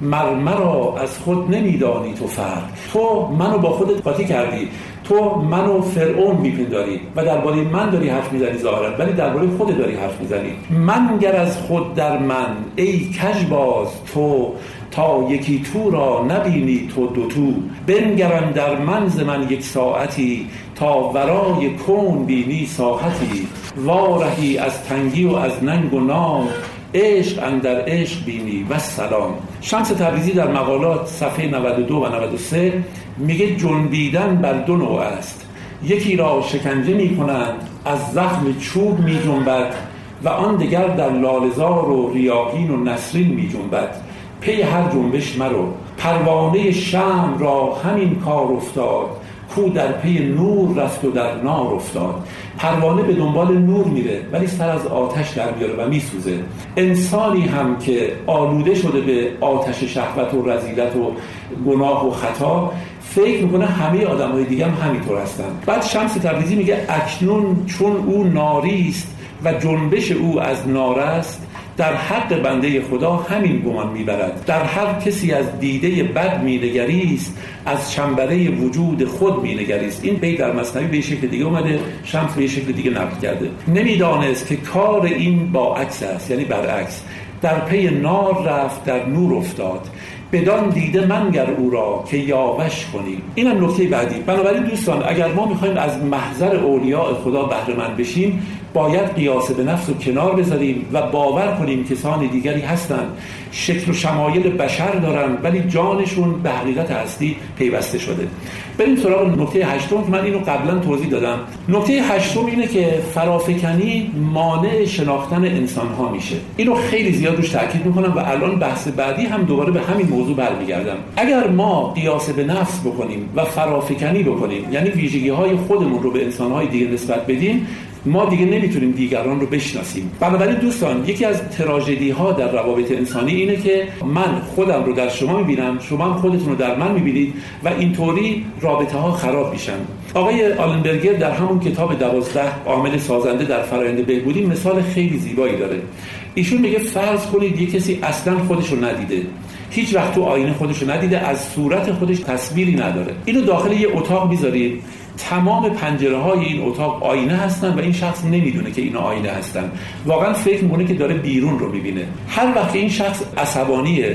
مرمرا از خود نمیدانی تو فرق. تو منو با خودت قاطی کردی، تو منو فرعون میپنداری و درباره من داری حرف میزنی ظاهرا، ولی درباره خودت داری حرف میزنی. من گر از خود در من ای کژباز تو، تا یکی تو را نبینی تو دو تو. بنگرم در من ز من یک ساعتی، تا ورای کون بینی ساحتی. وارهی از تنگی و از ننگ و نام، عشق اندر عشق بینی و سلام. شمس تبریزی در مقالات صفحه نود و دو و نود و سه میگه جنبیدن بر دو نوع است. یکی را شکنجه میکنند، از زخم چوب میجنبد و آن دیگر در لالزار و ریاحین و نسرین میجنبد. پی هر جنبش مرو، پروانه شمع را همین کار افتاد، کو در پی نور رفت و در نار افتاد. پروانه به دنبال نور میره ولی سر از آتش در میاره و میسوزه. انسانی هم که آلوده شده به آتش شهوت و رذیلت و گناه و خطا، فکر میکنه همه آدم‌های دیگه هم همینطور هستن. بعد شمس تبریزی میگه اکنون چون او ناریست و جنبش او از نار است، در حق بنده خدا همین گمان میبرد. در هر کسی از دیده بد مینگریست، از چنبره وجود خود مینگریست. این بیت در مثنوی به شکل دیگه اومده، شمس به شکل دیگه نقل کرده. نمیدانست که کار این با عکس است، یعنی برعکس. در پی نار رفت در نور افتاد، بدان دیده منگر او را که یاوش کنیم. اینم نکته بعدی. بنابراین دوستان، اگر ما میخوایم از محضر اولیاء خدا بهره مند بشیم، باید قیاس به نفس رو کنار بذاریم و باور کنیم کسان دیگری هستند، شکل و شمایل بشر دارن ولی جانشون به حقیقت هستی پیوسته شده. بریم سراغ نکته هشتم که من اینو قبلا توضیح دادم. نکته هشتم اینه که فرافکنی مانع شناختن انسان‌ها میشه. اینو خیلی زیاد روش تاکید میکنم و الان بحث بعدی هم دوباره به همین موضوع برمیگردم. اگر ما قیاس به نفس بکنیم و فرافکنی بکنیم، یعنی ویژگی‌های خودمون رو به انسان‌های دیگه نسبت بدیم، ما دیگه نمیتونیم دیگران رو بشناسیم. بنابراین دوستان، یکی از تراژدی ها در روابط انسانی اینه که من خودم رو در شما میبینم، شما هم خودتون رو در من میبینید و اینطوری رابطه ها خراب میشن. آقای آلنبرگر در همون کتاب دوازده عامل سازنده در فرآیند بهبودی مثال خیلی زیبایی داره. ایشون میگه فرض کنید یک کسی اصلا خودش رو ندیده، هیچ وقت تو آینه خودش رو ندیده، از صورت خودش تصویری نداره. اینو داخل یه اتاق میذارید، تمام پنجره های این اتاق آینه هستن و این شخص نمیدونه که اینا آینه هستن، واقعا فکر میکنه که داره بیرون رو میبینه. هر وقت این شخص عصبانیه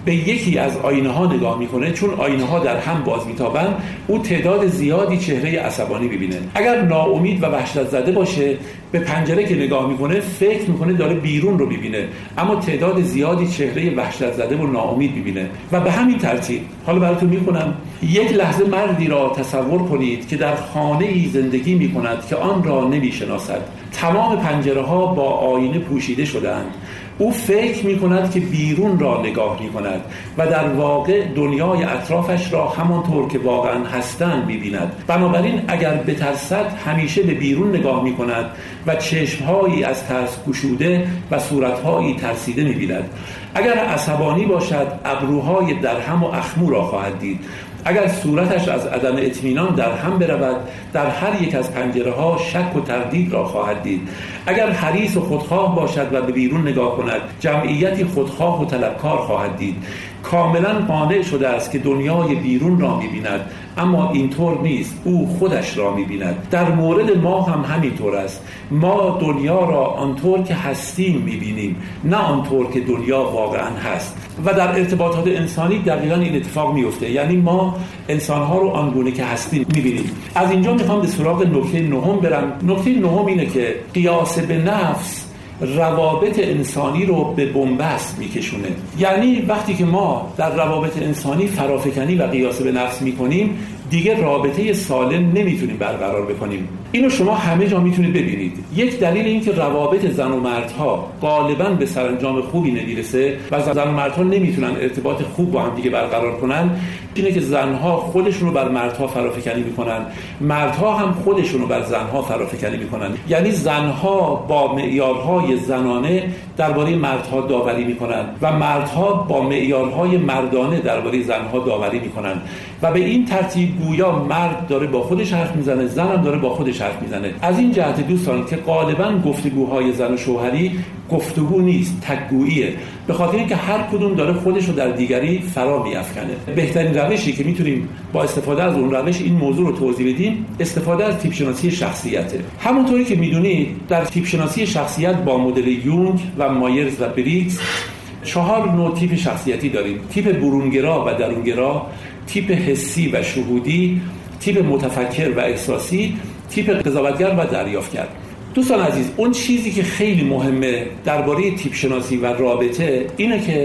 به یکی از آینه ها نگاه میکنه، چون آینه ها در هم باز میتابن، او تعداد زیادی چهره عصبانی ببینه. اگر ناامید و وحشت زده باشه، به پنجره که نگاه میکنه فکر میکنه داره بیرون رو ببینه، اما تعداد زیادی چهره وحشت زده و ناامید ببینه. و به همین ترتیب حالا براتون میخونم. یک لحظه مردی را تصور کنید که در خانه‌ای زندگی میکند که آن را نمیشناسد. تمام پنجره ها با آینه پوشیده شده‌اند. او فکر می کند که بیرون را نگاه می کند و در واقع دنیای اطرافش را همانطور که واقعا هستند می بیند. بنابراین اگر بترسد همیشه به بیرون نگاه می کند و چشمهایی از ترس گشوده و صورتهایی ترسیده می بیند. اگر عصبانی باشد ابروهای درهم و اخمو را خواهد دید. اگر صورتش از عدم اطمینان در هم برود، در هر یک از پنجره ها شک و تردید را خواهد دید. اگر حریص و خودخواه باشد و به بیرون نگاه کند، جمعیتی خودخواه و طلبکار خواهد دید. کاملا قانع شده است که دنیای بیرون را می‌بیند، اما اینطور نیست، او خودش را می‌بیند. در مورد ما هم همینطور است. ما دنیا را آنطور که هستیم می‌بینیم، نه آنطور که دنیا واقعا هست. و در ارتباطات انسانی دقیقاً این اتفاق میفته، یعنی ما انسان‌ها رو آنگونه که هستیم می‌بینیم. از اینجا می‌خوام به سراغ نکته نهم برم. نکته نهم اینه که قیاس به نفس روابط انسانی رو به بنبست میکشونه. یعنی وقتی که ما در روابط انسانی فرافکنی و قیاس به نفس میکنیم، دیگه رابطه سالم نمیتونیم برقرار بکنیم. اینو شما همه جا میتونید ببینید. یک دلیل این که روابط زن و مردها غالباً به سرانجام خوبی نمیرسه و زن و مردها نمیتونن ارتباط خوب با هم دیگه برقرار کنن، اینه که زنها خودشون رو بر مردها فرافکنی میکنن، مردها هم خودشون رو بر زنها فرافکنی میکنن. یعنی زنها با معیارهای زنانه درباره مردها داوری میکنن و مردها با معیارهای مردانه درباره زنها داوری میکنن و به این ترتیب گویا مرد داره با خودش حرف میزنه، زن هم داره با خودش حرف میزنه. از این جهت دوستان که غالباً گفتگوهای زن و شوهری گفتگو نیست، تکگوییه، به خاطر اینکه هر کدوم داره خودش رو در دیگری فرا میافکنه. بهترین روشی که میتونیم با استفاده از اون روش این موضوع رو توضیح بدیم، استفاده از تیپ شناسی شخصیته. همونطوری که میدونید در تیپ شناسی شخصیت با مدل یونگ و مایرز و بریگز چهار نوع تیپ شخصیتی داریم: تیپ برونگرا و درونگرا، تیپ حسی و شهودی، تیپ متفکر و احساسی، تیپ قضاوتگر و دریافتگر. دوستان عزیز، اون چیزی که خیلی مهمه درباره تیپ شناسی و رابطه اینه که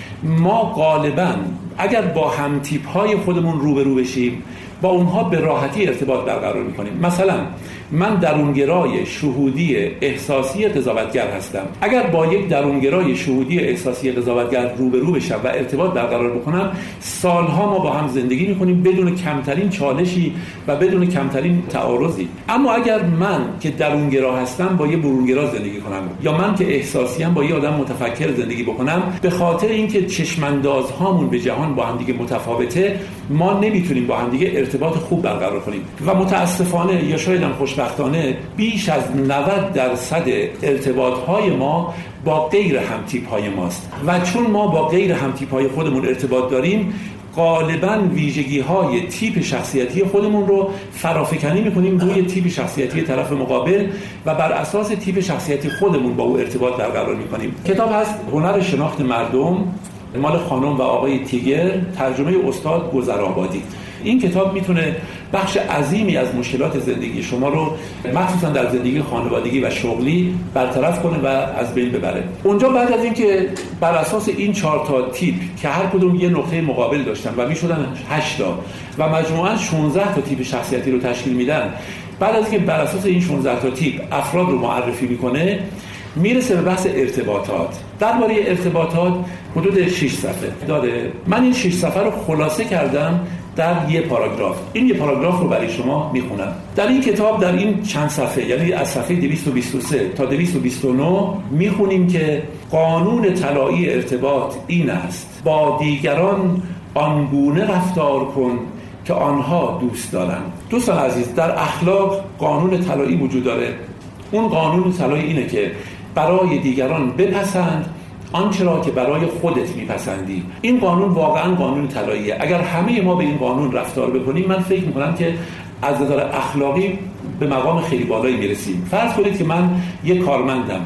ما غالباً اگر با هم تیپ های خودمون روبرو بشیم، با اونها به راحتی ارتباط برقرار میکنیم. مثلا من درونگرای شهودی احساسی قضاوتگر هستم. اگر با یک درونگرای شهودی احساسی قضاوتگر روبرو بشم و ارتباط برقرار بکنم، سالها ما با هم زندگی میکنیم بدون کمترین چالشی و بدون کمترین تعارضی. اما اگر من که درونگرا هستم با یه برونگرا زندگی کنم، یا من که احساسی ام با یه آدم متفکر زندگی بکنم، به خاطر اینکه چشماندازهامون به جهان با هم دیگه متفاوته، ما نمیتونیم با هم دیگه ارتباط خوب برقرار کنیم و متاسفانه یا شاید هم خوشبختانه بیش از نود درصد ارتباط‌های ما با غیر همتیپ‌های ماست. و چون ما با غیر همتیپ‌های خودمون ارتباط داریم، غالباً ویژگی‌های تیپ شخصیتی خودمون رو فرافکنی می‌کنیم روی تیپ شخصیتی طرف مقابل و بر اساس تیپ شخصیتی خودمون با او ارتباط برقرار می‌کنیم. کتاب هست هنر شناخت مردم، مال خانم و آقای تیگر، ترجمه استاد گذرآبادی. این کتاب میتونه بخش عظیمی از مشکلات زندگی شما رو مخصوصا در زندگی خانوادگی و شغلی برطرف کنه و از بین ببره. اونجا بعد از اینکه بر اساس این چهار تا تیپ که هر کدوم یه نقطه مقابل داشتن و میشدن هشت تا و مجموعاً شانزده تا تیپ شخصیتی رو تشکیل میدن، بعد از اینکه بر اساس این شانزده تا تیپ افراد رو معرفی میکنه، میرسه به بحث ارتباطات. درباره ارتباطات حدود شش صفحه داره. من این شش صفحه رو خلاصه کردم در یه پاراگراف. این یه پاراگراف رو برای شما میخونم. در این کتاب در این چند صفحه، یعنی از صفحه دویست و بیست و سه تا دویست و بیست و نه میخونیم که قانون طلایی ارتباط این است: با دیگران آنگونه رفتار کن که آنها دوست دارند. دوستان عزیز، در اخلاق قانون طلایی وجود داره. اون قانون طلایی اینه که برای دیگران بپسند آنچه را که برای خودت میپسندی. این قانون واقعا قانون طلاییه. اگر همه ما به این قانون رفتار بکنیم، من فکر میکنم که از نظر اخلاقی به مقام خیلی بالایی میرسیم. فرض کنید که من یک کارمندم،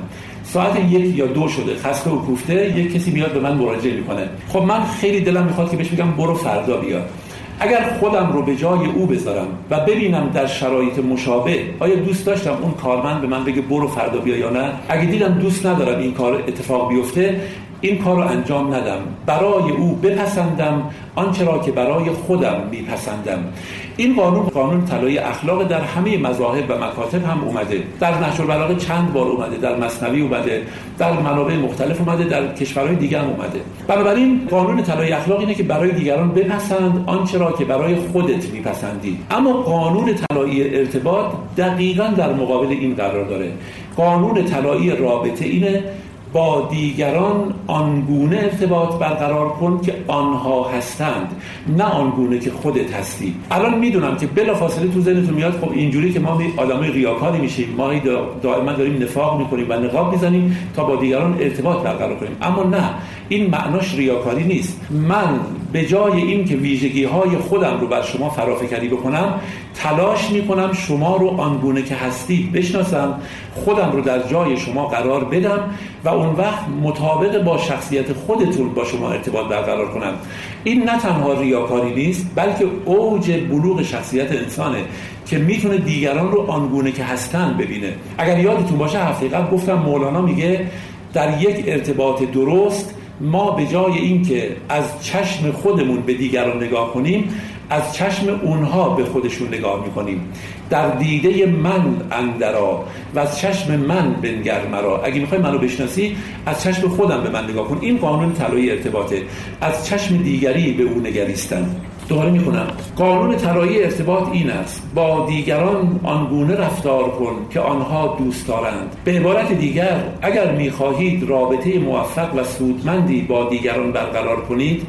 ساعت یک یا دو شده، خسته و کوفته، یک کسی میاد به من مراجعه میکنه. خب من خیلی دلم میخواد که بهش بگم برو فردا بیا. اگر خودم رو به جای او بذارم و ببینم در شرایط مشابه آیا دوست داشتم اون کارمند به من بگه برو فردا بیا یا نه، اگه دیدم دوست ندارم این کار اتفاق بیفته، این کار رو انجام ندم، برای او بپسندم آنچه را که برای خودم میپسندم. این قانون قانون طلایی اخلاق در همه مذاهب و مکاتب هم اومده. در نهج البلاغه چند بار اومده، در مثنوی اومده، در منابع مختلف اومده، در کشورهای دیگه هم اومده. بنابراین قانون طلایی اخلاق اینه که برای دیگران بپسند آنچه را که برای خودت میپسندی. اما قانون طلایی ارتباط دقیقاً در مقابل این قرار داره. قانون طلایی رابطه اینه با دیگران آنگونه ارتباط برقرار کن که آنها هستند، نه آنگونه که خودت هستی. الان میدونم که بلافاصله تو ذهنتون میاد خب اینجوری که ما آدمای ریاکاری میشیم، ما دائما داریم نفاق میکنیم و نقاب میزنیم تا با دیگران ارتباط برقرار کنیم. اما نه، این معناش ریاکاری نیست. من به جای این که ویژگی‌های خودم رو بر شما فرافکنی بکنم، تلاش میکنم شما رو آنگونه که هستید بشناسم، خودم رو در جای شما قرار بدم و اون وقت مطابق با شخصیت خودتون با شما ارتباط برقرار کنم. این نه تنها ریاکاری نیست، بلکه اوج بلوغ شخصیت انسانه که میتونه دیگران رو آنگونه که هستن ببینه. اگر یادتون باشه هفته قبل گفتم مولانا میگه در یک ارتباط درست ما به جای این که از چشم خودمون به دیگران نگاه کنیم، از چشم اونها به خودشون نگاه میکنیم. در دیده من اندرا و از چشم من بنگر مرا. اگه میخوای منو بشناسی از چشم خودم به من نگاه کن. این قانون طلایی ارتباطه، از چشم دیگری به اون نگریستن. دوباره میخونم، قانون طلایی ارتباط این است: با دیگران آنگونه رفتار کن که آنها دوست دارند. به عبارت دیگر، اگر میخواهید رابطه موفق و سودمندی با دیگران برقرار کنید،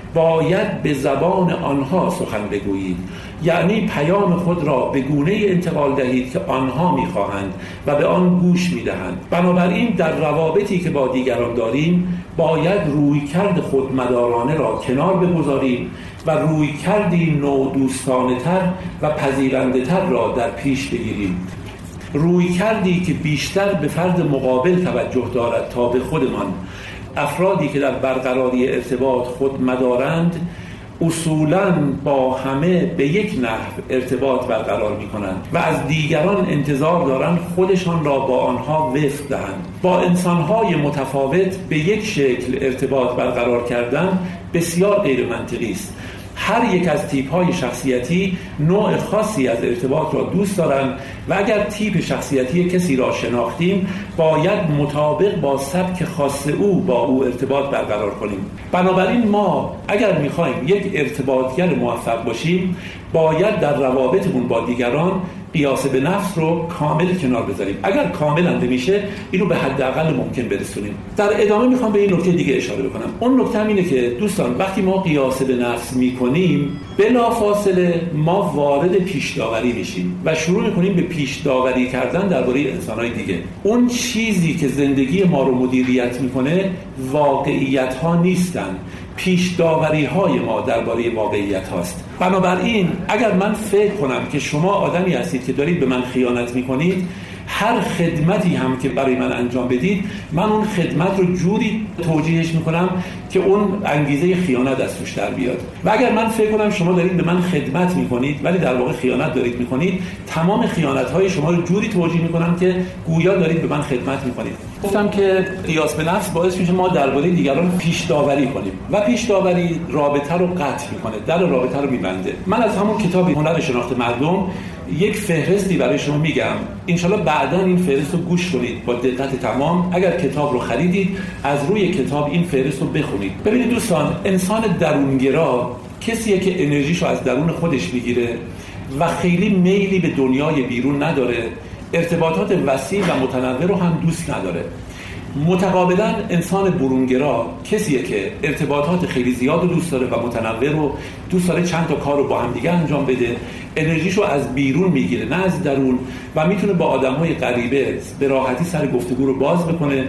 باید به زبان آنها سخن بگویید، یعنی پیام خود را به گونه‌ای انتقال دهید که آنها می‌خواهند و به آن گوش می‌دهند. بنابراین در روابطی که با دیگران داریم باید رویکرد خودمدارانه را کنار بگذاریم و رویکردی نودوستانه‌تر و پذیرنده‌تر را در پیش بگیریم. رویکردی که بیشتر به فرد مقابل توجه دارد تا به خودمان. افرادی که در برقراری ارتباط خود مدارند اصولاً با همه به یک نحو ارتباط برقرار می کنند و از دیگران انتظار دارند خودشان را با آنها وفق دهند. با انسانهای متفاوت به یک شکل ارتباط برقرار کردن بسیار غیر منطقی است. هر یک از تیپ‌های شخصیتی نوع خاصی از ارتباط را دوست دارند و اگر تیپ شخصیتی کسی را شناختیم باید مطابق با سبک خاص او با او ارتباط برقرار کنیم. بنابراین ما اگر می‌خوایم یک ارتباطگر موفق باشیم باید در روابطمون با دیگران قیاس به نفس رو کامل کنار بذاریم. اگر کامل هم نمیشه اینو به حداقل ممکن برسونیم. در ادامه میخوام به این نکته دیگه اشاره بکنم. اون نکته هم اینه که دوستان وقتی ما قیاس به نفس میکنیم بلافاصله ما وارد پیش داوری میشیم و شروع میکنیم به پیش داوری کردن درباره انسان‌های دیگه. اون چیزی که زندگی ما رو مدیریت میکنه واقعیت ها نیستن، پیش داوری های ما درباره واقعیت هاست. بنابراین اگر من فکر کنم که شما آدمی هستید که دارید به من خیانت میکنید، هر خدمتی هم که برای من انجام بدید من اون خدمت رو جوری توجیهش میکنم که اون انگیزه خیانت از توش در بیاد. و اگر من فکر کنم شما دارید به من خدمت میکنید ولی در واقع خیانت دارید میکنید، تمام خیانت های شما رو جوری توجیه میکنم که گویا دارید به من خدمت میکنید. گفتم که قیاس به نفس باعث میشه ما درباره دیگران پیش داوری کنیم و پیش داوری رابطه رو قطع میکنه، در رابطه رو میبنده. من از همون کتاب هنر شناخت مردم یک فهرستی برای شما میگم، انشالله بعدا این فهرست رو گوش کنید با دقت تمام. اگر کتاب رو خریدید از روی کتاب این فهرست رو بخونید. ببینید دوستان، انسان درونگرا کسیه که انرژیشو از درون خودش میگیره و خیلی میلی به دنیای بیرون نداره، ارتباطات وسیع و متنوع رو هم دوست نداره. متقابلا انسان برونگرا کسیه که ارتباطات خیلی زیاد رو دوست داره و متنوع رو دوست داره، چند تا کار رو با هم دیگه انجام بده، انرژیشو از بیرون میگیره نه از درون و میتونه با آدم‌های غریبه به راحتی سر گفتگو رو باز بکنه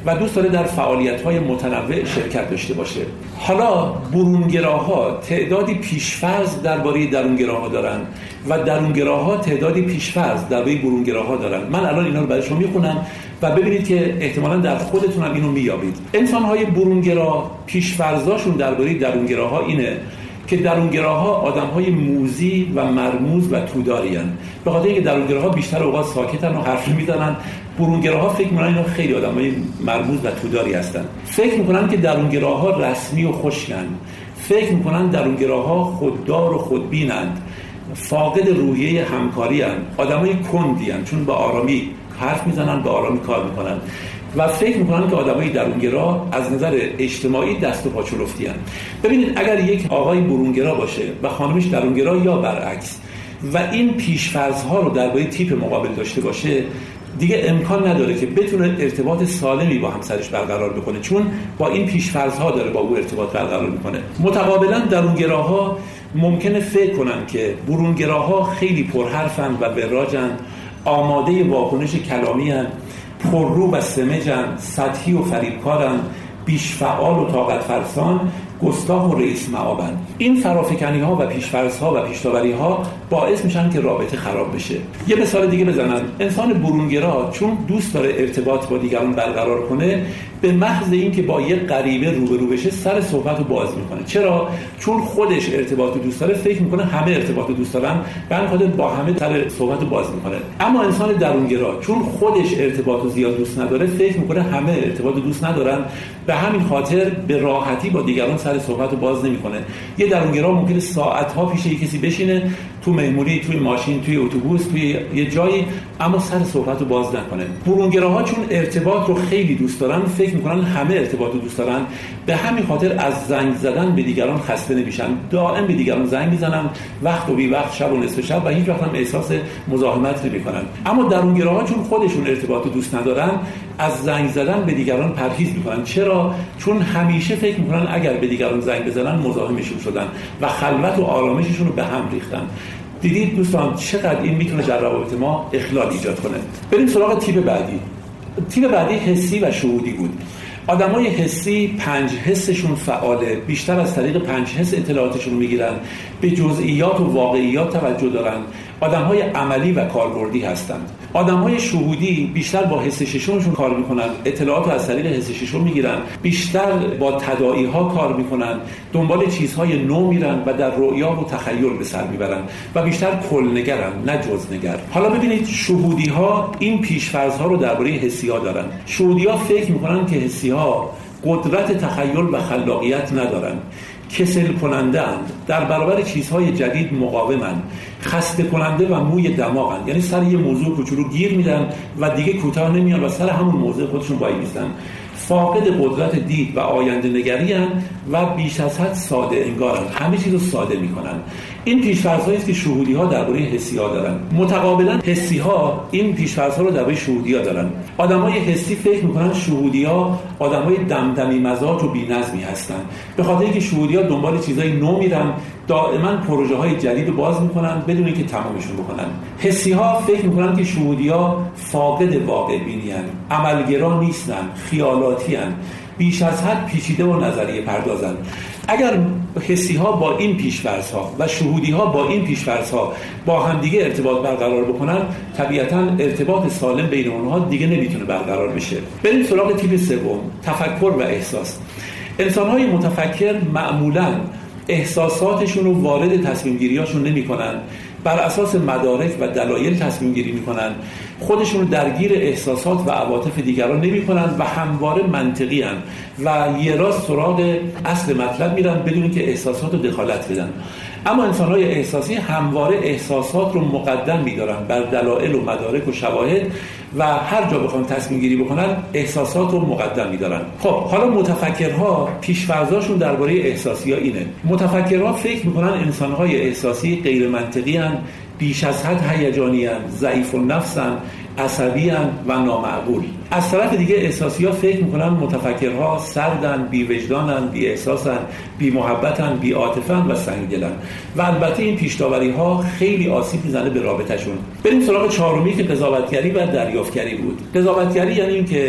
و دوست داره در فعالیت‌های متنوع شرکت داشته باشه. حالا برونگراها تعدادی پیش‌فرض درباره درونگراها دارن و درونگراها تعدادی پیش‌فرض درباره برونگراها دارن. من الان اینا رو برای شما میخونم و ببینید که احتمالاً در خودتون هم اینو میابید. انسان‌های برونگرا پیش‌فرضاشون درباره درونگراها اینه که درونگراها آدم‌های موذی و مرموز و توداری هستند. به خاطر اینکه درونگراها بیشتر اوقات ساکتن و حرف میزنن، برونگراها فکر می‌کنن اینا خیلی آدم‌های مرموز و توداری هستند. فکر می‌کنن که درونگراها رسمی و خشکن. فکر می‌کنن درونگراها خوددار و خودبینند. فاقد روحیه همکاری هستند. آدم‌های کندی هستند چون با آرامی حرف میزنن، با آرامی کار میکنن و فکر میکنن که آدمای درونگرا از نظر اجتماعی دست و پا چلفتی هستند. ببینید اگر یک آقای برونگرا باشه و خانمش درونگرا یا برعکس و این پیش‌فرض‌ها رو درباره تیپ مقابل داشته باشه، دیگه امکان نداره که بتونه ارتباط سالمی با همسرش برقرار بکنه، چون با این پیش‌فرض‌ها داره با او ارتباط برقرار میکنه. متقابلا درونگراها ممکنه فکر کنن که برونگراها خیلی پرحرفن و وراجن، آماده واکنش کلامی هستند، پررو و سمجن، سطحی و فریبکارن، بیش فعال و طاقت فرسان، گستاخ و رئیس مآبن. این فرافکنی ها و پیشفرض ها و پیش‌داوری ها باعث میشن که رابطه خراب بشه. یه مثال دیگه بزنم. انسان برونگرا چون دوست داره ارتباط با دیگران برقرار کنه، به محض اینکه با یه غریبه روبرو بشه سر صحبت رو باز میکنه. چرا؟ چون خودش ارتباط رو دوست داره، فکر میکنه همه ارتباط رو دوست دارن، به همین خاطر با همه سر صحبت رو باز میکنه. اما انسان درونگرا چون خودش ارتباط رو زیاد دوست نداره، فکر میکنه همه ارتباط رو دوست ندارن، به همین خاطر به راحتی با دیگران سر صحبت رو باز نمیکنه. یه درونگرا ممکنه ساعت‌ها پیش یک کسی بشینه، تو مهمونی، توی ماشین، توی اتوبوس، توی یه جایی، اما سر صحبت رو باز نکنه. برونگراها چون ارتباط رو خیلی دوست دارن، فکر میکنن همه ارتباط رو دوست دارن، به همین خاطر از زنگ زدن به دیگران خسته نمیشن. دائم به دیگران زنگ میزنن، وقت و بی وقت، شب و نصف شب، و هیچ وقت هم احساس مزاحمت نمیکنن. اما درونگراها چون خودشون ارتباط رو دوست ندارن، از زنگ زدن به دیگران پرهیز میکنن. چرا؟ چون همیشه فکر میکنن اگر به دیگران زنگ بزنن مزاحمشون شدن و خلوت و آرامششون رو به هم ریختن. دیدید دوستان چقدر این میتونه در روابط ما اخلال ایجاد کنه. بریم سراغ تیپ بعدی. تیپ بعدی حسی و شهودی بود. آدمای حسی پنج حسشون فعاله، بیشتر از طریق پنج حس اطلاعاتشون میگیرن، به جزئیات و واقعیات توجه دارن، آدمهای عملی و کاربردی هستند. آدمهای شهودی بیشتر با حس ششمشون کار میکنن، اطلاعات رو از طریق حس ششم میگیرن، بیشتر با تداعی ها کار میکنن، دنبال چیزهای نو میرن و در رؤیا و تخیل به سر میبرن و بیشتر کلنگرن نه جزنگر. حالا ببینید شهودی ها این پیشفرض ها رو درباره حسی ها دارن. شهودی ها فکر میکنن که حسی ها قدرت تخیل و خلاقیت ندارن، کسل کننده اند، در برابر چیزهای جدید مقاومند، خسته کننده و موی دماغند. یعنی سر یه موضوع کوچولو گیر میدن و دیگه کوتاه نمیان و سر همون موضوع خودشون وای میستن. فاقد قدرت دید و آینده نگری اند و بیش از حد ساده انگارند، همه چیز رو ساده میکنن. این پیش‌فرض‌هایی است که شهودی‌ها درباره حسی‌ها دارن. متقابلا حسی‌ها این پیش‌فرض‌ها رو درباره شهودی‌ها دارن. آدمای حسی فکر میکنن شهودی‌ها آدمای دمدمی مزاج و بی‌نظمی هستن، به خاطر اینکه شهودی‌ها دنبال چیزای نو میرن، دائما پروژه‌های جدید باز میکنن بدون اینکه تمامشون بکنن. حسی‌ها فکر میکنن که شهودی‌ها فاقد واقع بینی‌اند، عملگرا نیستن، خیالاتی‌اند، بیش از حد پیچیده و نظریه پردازند. اگر حسی‌ها با این پیش‌فرض‌ها و شهودی‌ها با این پیش‌فرض‌ها با هم دیگه ارتباط برقرار بکنن، طبیعتاً ارتباط سالم بین اونها دیگه نمیتونه برقرار بشه. بریم سراغ تیپ سوم، تفکر و احساس. انسان‌های متفکر معمولاً احساساتشون رو وارد تصمیم گیری‌هاشون نمی‌کنن، بر اساس مدارک و دلایل تصمیم گیری میکنن، خودشون رو درگیر احساسات و عواطف دیگران نمیکنن و همواره منطقی هن و یه راست سراغ اصل مطلب میرن بدون اینکه احساسات رو دخالت بدن. اما انسان‌های احساسی همواره احساسات رو مقدم می‌دارن بر دلایل و مدارک و شواهد و هر جا بخوان تصمیم گیری بکنن احساسات رو مقدم می‌دارن. خب حالا متفکرها پیش‌فرض‌هاشون درباره احساسی‌ها اینه. متفکرها فکر می‌کنن انسان‌های احساسی غیر منطقی ان، بیش از حد هیجانی ان، ضعیف النفس ان، عصبی ان و نامعقول. از طرف دیگه احساسی ها فکر میکنن متفکرها سردن، بی وجدانن، بی احساسن، بی محبتن، بی عاطفن و سنگدلن و البته این پیش‌داوری ها خیلی آسیب میزنه به رابطه‌شون. بریم سراغ چهارمی که قضاوتگری و دریافتگری بود. قضاوتگری یعنی این که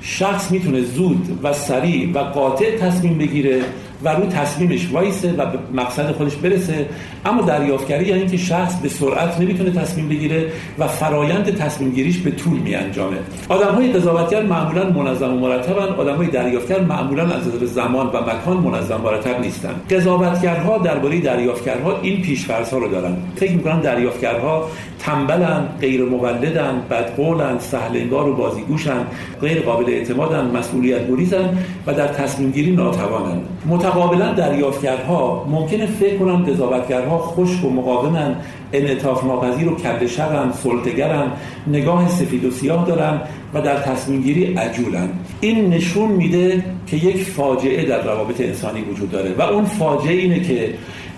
شخص میتونه زود و سریع و قاطع تصمیم بگیره و رو تصمیمش وایسه و به مقصد خودش برسه. اما دریافتگری یعنی که شخص به سرعت نمیتونه تصمیم بگیره و فرایند تصمیم گیریش به طول میانجامه. آدم‌های قضاوتگر معمولاً منظم و مرتبن، آدم‌های دریافتگر معمولاً از نظر زمان و مکان منظم و مرتب نیستن. قضاوتگرها درباره دریافتگرها این پیش‌فرض‌ها رو دارن. فکر می‌کنن دریافتگرها تنبلن، غیر مولدن، بدقولن، سهل‌انگار و بازیگوشن، غیر قابل اعتمادن، مسئولیت گریزن و در تصمیم گیری ناتوانن. متقابلا دریافتگرها ممکنه فکر کنن قضاوتگرها خشک و مقاومن، انعطاف ناپذیر و کله‌شقن، سلطه‌گرن، نگاه سفید و سیاه دارن و در تصمیم گیری عجولن. این نشون میده که یک فاجعه در روابط انسانی وجود داره و اون فاجعه اینه که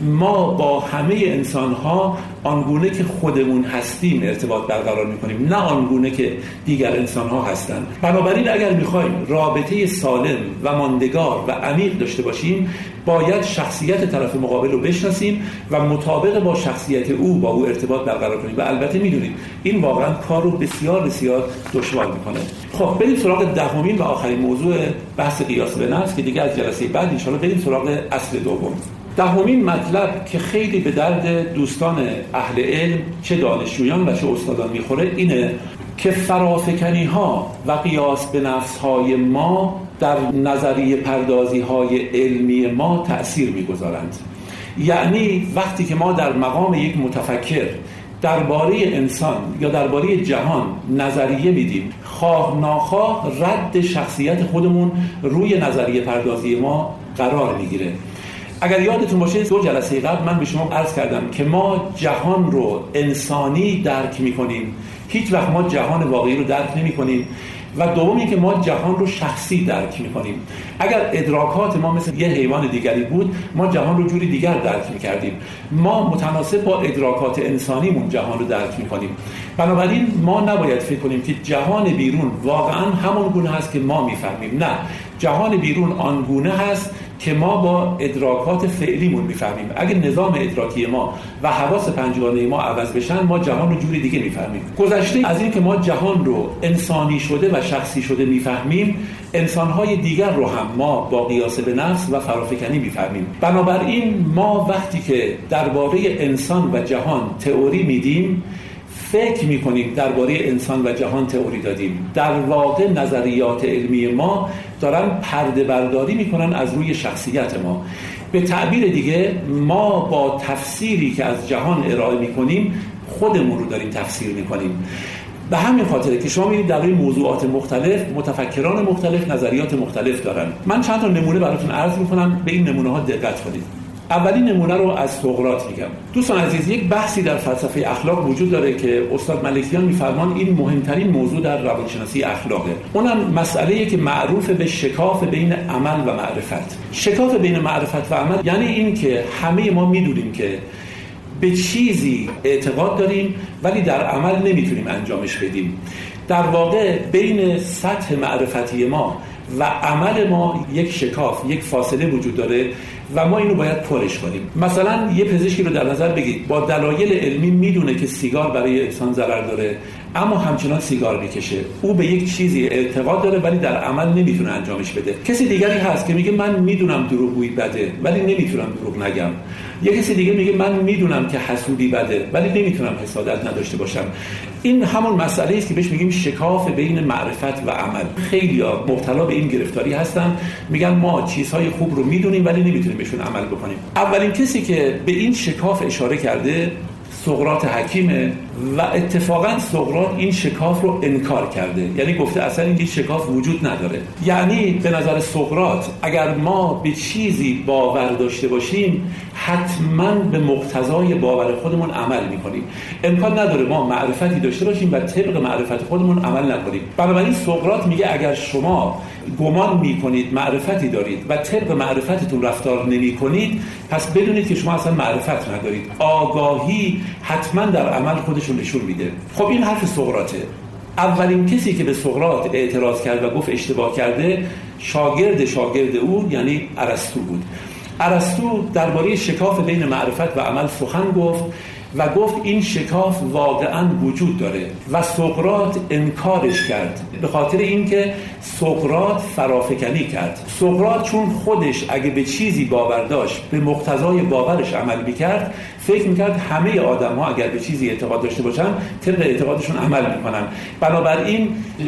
ما با همه انسان‌ها آنگونه که خودمون هستیم ارتباط برقرار می‌کنیم، نه آنگونه که دیگر انسان‌ها هستند. بنابراین اگر می‌خوایم رابطه سالم و ماندگار و عمیق داشته باشیم، باید شخصیت طرف مقابل رو بشناسیم و مطابق با شخصیت او با او ارتباط برقرار کنیم. و البته می‌دونید این واقعاً کار رو بسیار بسیار دشوار می‌کنه. خب بریم سراغ دهمین و آخرین موضوع بحث قیاس به نفس که دیگه از جلسه بعد ان شاءالله بریم سراغ اصل دوم. دهمین مطلب که خیلی به درد دوستان اهل علم چه دانشجویان و چه استادان میخوره اینه که فرافکنی ها و قیاس به نفس های ما در نظریه پردازی های علمی ما تأثیر میگذارند. یعنی وقتی که ما در مقام یک متفکر درباره انسان یا درباره جهان نظریه میدیم، خواه ناخواه رد شخصیت خودمون روی نظریه پردازی ما قرار میگیره. اگر یادتون باشه دو جلسه قبل من به شما عرض کردم که ما جهان رو انسانی درک میکنیم، هیچ وقت ما جهان واقعی رو درک نمیکنیم. و دومی که ما جهان رو شخصی درک میکنیم. اگر ادراکات ما مثل یه حیوان دیگری بود، ما جهان رو جوری دیگر درک میکردیم. ما متناسب با ادراکات انسانیمون جهان رو درک میکنیم. بنابراین ما نباید فکر کنیم که جهان بیرون واقعا همون گونه هست که ما میفهمیم. نه، جهان بیرون آن گونه هست که ما با ادراکات فعلیمون میفهمیم. اگه نظام ادراکی ما و حواس پنجگانه ما عوض بشن، ما جهان رو جوری دیگه میفهمیم. گذشته از این که ما جهان رو انسانی شده و شخصی شده میفهمیم، انسانهای دیگر رو هم ما با قیاس به نفس و فرافکنی میفهمیم. بنابراین ما وقتی که درباره انسان و جهان تئوری میدیم، فکر میکنیم درباره انسان و جهان تئوری دادیم. در واقع نظریات علمی ما دارن پرده برداری میکنن از روی شخصیت ما. به تعبیر دیگه ما با تفسیری که از جهان ارائه میکنیم خودمون رو داریم تفسیر میکنیم. به همین خاطره که شما می‌بینید در روی موضوعات مختلف متفکران مختلف نظریات مختلف دارن. من چند تا نمونه براتون عرض میکنم، به این نمونه ها دقت کنید. اولین نمونه رو از سقراط میگم. دوستان عزیز، یک بحثی در فلسفه اخلاق وجود داره که استاد ملکیان میفرمان این مهمترین موضوع در روانشناسی اخلاقه. اونم مسئله‌ای که معروف به شکاف بین عمل و معرفت. شکاف بین معرفت و عمل یعنی این که همه ما میدونیم که به چیزی اعتقاد داریم ولی در عمل نمیتونیم انجامش بدیم. در واقع بین سطح معرفتی ما و عمل ما یک شکاف، یک فاصله وجود داره و ما اینو باید پرش کنیم. مثلا یه پزشکی رو در نظر بگید، با دلایل علمی میدونه که سیگار برای انسان ضرر داره اما همچنان سیگار میکشه. او به یک چیزی اعتقاد داره ولی در عمل نمیتونه انجامش بده. کسی دیگری هست که میگه من میدونم دروغگویی بده ولی نمیتونم دروغ نگم. یه کسی دیگه میگه من میدونم که حسودی بده ولی نمیتونم حسادت نداشته باشم. این همون مسئله است که بهش میگیم شکاف بین معرفت و عمل. خیلی‌ها مبتلا به این گرفتاری هستن، میگن ما چیزهای خوب رو میدونیم ولی نمیتونیم بهشون عمل بکنیم. اولین کسی که به این شکاف اشاره کرده سقراط حکیمه و اتفاقا سقراط این شکاف رو انکار کرده، یعنی گفته اصلا این شکاف وجود نداره. یعنی به نظر سقراط اگر ما به چیزی باور داشته باشیم حتما به مقتضای باور خودمون عمل میکنیم. امکان نداره ما معرفتی داشته باشیم و طبق معرفت خودمون عمل نکنیم. بنابراین سقراط میگه اگر شما گمان میکنید معرفتی دارید و طبق معرفتتون رفتار نمیکنید، پس بدونید که شما اصلا معرفت ندارید. آگاهی حتما در عمل خودشون نشون میده. خب این حرف سقراطه. اولین کسی که به سقراط اعتراض کرد و گفت اشتباه کرده شاگرد شاگرد او یعنی ارسطو بود. ارسطو درباره شکاف بین معرفت و عمل سخن گفت و گفت این شکاف واقعا وجود داره و سقراط انکارش کرد، به خاطر اینکه سقراط فرافکنی کرد. سقراط چون خودش اگه به چیزی باور داشت به مقتضای باورش عمل میکرد، فکر میکرد همه آدم ها اگر به چیزی اعتقاد داشته باشن طبق اعتقادشون عمل میکنن. بنابراین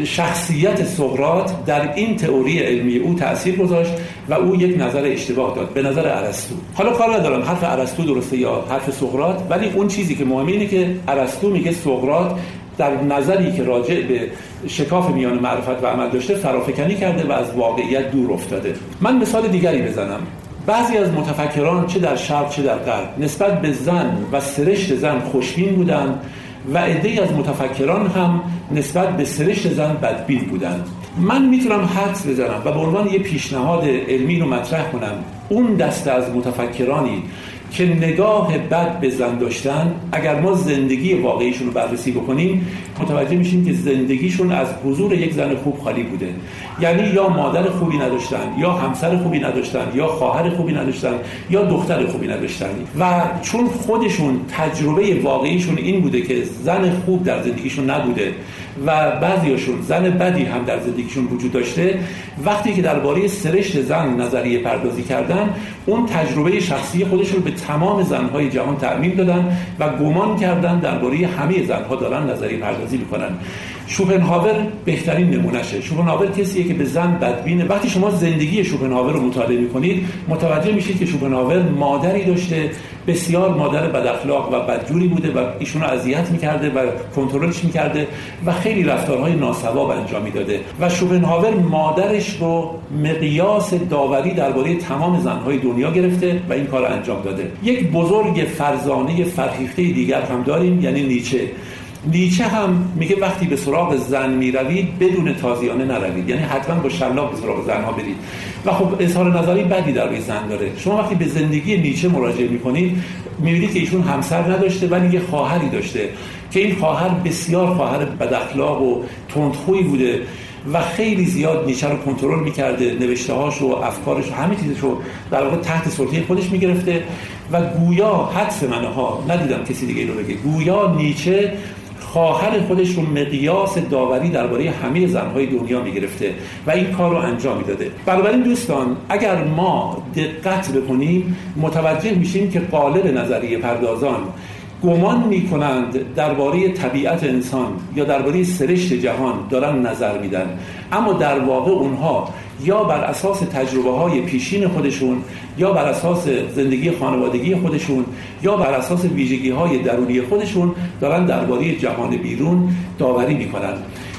شخصیت سقراط در این تئوری علمی او تأثیر گذاشت و او یک نظر اشتباه داد، به نظر ارسطو. حالا کار ندارم حرف ارسطو درسته یا حرف سقراط، ولی اون چیزی که مهمه اینه که ارسطو میگه سقراط در نظری که راجع به شکاف میان معرفت و عمل داشته فرافکنی کرده و از واقعیت دور افتاده. من مثال دیگری بزنم. بعضی از متفکران چه در شرق چه در غرب نسبت به زن و سرشت زن خوشبین بودند و عده‌ای از متفکران هم نسبت به سرشت زن بدبین بودند. من میتونم حدس بزنم و به عنوان یه پیشنهاد علمی رو مطرح کنم، اون دسته از متفکرانی که نگاه بد به زن داشتن، اگر ما زندگی واقعیشون رو بررسی بکنیم متوجه میشیم که زندگیشون از حضور یک زن خوب خالی بوده. یعنی یا مادر خوبی نداشتن، یا همسر خوبی نداشتن، یا خواهر خوبی نداشتن، یا دختر خوبی نداشتن. و چون خودشون تجربه واقعیشون این بوده که زن خوب در زندگیشون نبوده و بعضیاشون زن بدی هم در زندگیشون وجود داشته، وقتی که درباره سرشت زن نظریه پردازی کردن، اون تجربه شخصی خودشون به تمام زنهای جهان تعمیم دادن و گمان کردن درباره همه زنها دارن نظریه پردازی میکنن. شوپنهاور بهترین نمونهشه. شوپنهاور کسیه که به زن بدبینه. وقتی شما زندگی شوپنهاور رو مطالعه میکنید متوجه میشید که شوپنهاور مادری داشته بسیار مادر بد اخلاق و بدجوری بوده و ایشونو اذیت میکرده و کنترلش میکرده و خیلی رفتارهای ناسواب انجام میداده و شوپنهاور مادرش رو مقیاس داوری درباره تمام زنهای دنیا گرفته و این کار انجام داده. یک بزرگ فرزانه فرهیخته دیگر هم داریم، یعنی نیچه. نیچه هم میگه وقتی به سراغ زن میروید بدون تازیانه نروید، یعنی حتما با شلاق به سراغ زنها برید. و خب اظهار نظری بدی در روی زن داره. شما وقتی به زندگی نیچه مراجعه میکنید میبینید که ایشون همسر نداشته ولی یه خواهری داشته که این خواهر بسیار خواهر بد اخلاق و تندخویی بوده و خیلی زیاد نیچه رو کنترل میکرده، نوشته‌هاش و افکارش و همه چیزش رو در واقع تحت سلطه خودش میگرفته و گویا حدس منه ها، ندیدم کسی دیگه اینو بگه، گویا نیچه خواهر خودش رو مقیاس داوری درباره همه زنهای دنیا میگرفته و این کار رو انجام میداده. بنابراین دوستان اگر ما دقت بکنیم متوجه میشیم که قالب نظریه پردازان گمان میکنند درباره طبیعت انسان یا درباره سرشت جهان دارن نظر میدن، اما در واقع اونها یا بر اساس تجربه های پیشین خودشون یا بر اساس زندگی خانوادگی خودشون یا بر اساس ویژگی های درونی خودشون دارن درباره جهان بیرون داوری میکنن.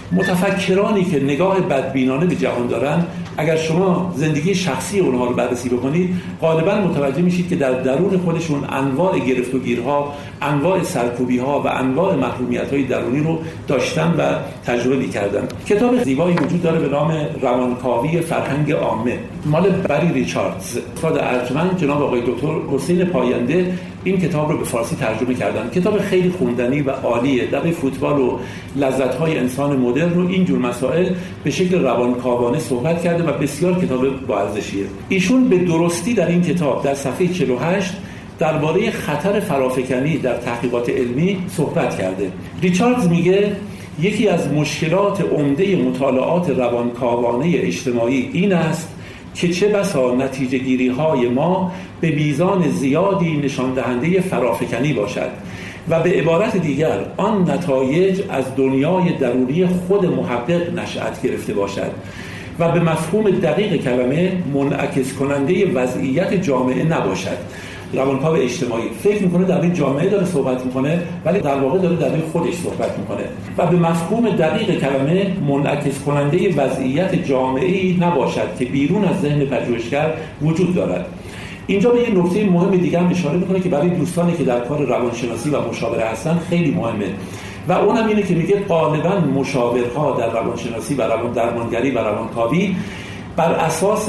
متفکرانی که نگاه بدبینانه به جهان دارن، اگر شما زندگی شخصی اونها رو بررسی بکنید غالبا متوجه میشید که در درون خودشون انواع گرفت و گیرها، انواع سرکوبی‌ها و انواع محرومیت‌های درونی رو داشتن و تجربه کردن. کتاب زیبایی وجود داره به نام روانکاوی فرهنگ عامه، مال بری ریچاردز. استاد ارجمند جناب آقای دکتر حسین پاینده این کتاب رو به فارسی ترجمه کردن. کتاب خیلی خوندنی و عالیه. در فوتبال و لذت‌های انسان مدرن و این جور مسائل به شکل روانکاوانه صحبت کرده و بسیار کتاب با ارزشیه. ایشون به درستی در این کتاب در صفحه چهل و هشت درباره خطر فرافکنی در تحقیقات علمی صحبت کرده. ریچاردز میگه یکی از مشکلات عمده مطالعات روانکاوانه اجتماعی این است که چه بسا نتیجه گیری های ما به میزان زیادی نشان دهنده فرافکنی باشد و به عبارت دیگر آن نتایج از دنیای درونی خود محقق نشأت گرفته باشد و به مفهوم دقیق کلمه منعکس کننده وضعیت جامعه نباشد. روانکاو اجتماعی فکر میکنه در این جامعه داره صحبت میکنه ولی در واقع داره در این خودش صحبت میکنه و به مفهوم دقیق کلمه منعکس کننده وضعیت جامعه‌ای نباشد که بیرون از ذهن پژوهشگر وجود دارد. اینجا به یه نکته مهم دیگه هم اشاره میکنه که برای دوستانی که در کار روانشناسی و مشاوره هستن خیلی مهمه و اونم اینه که میگه غالبا مشاورها در روانشناسی و روان درمانگری و روانکاوی بر اساس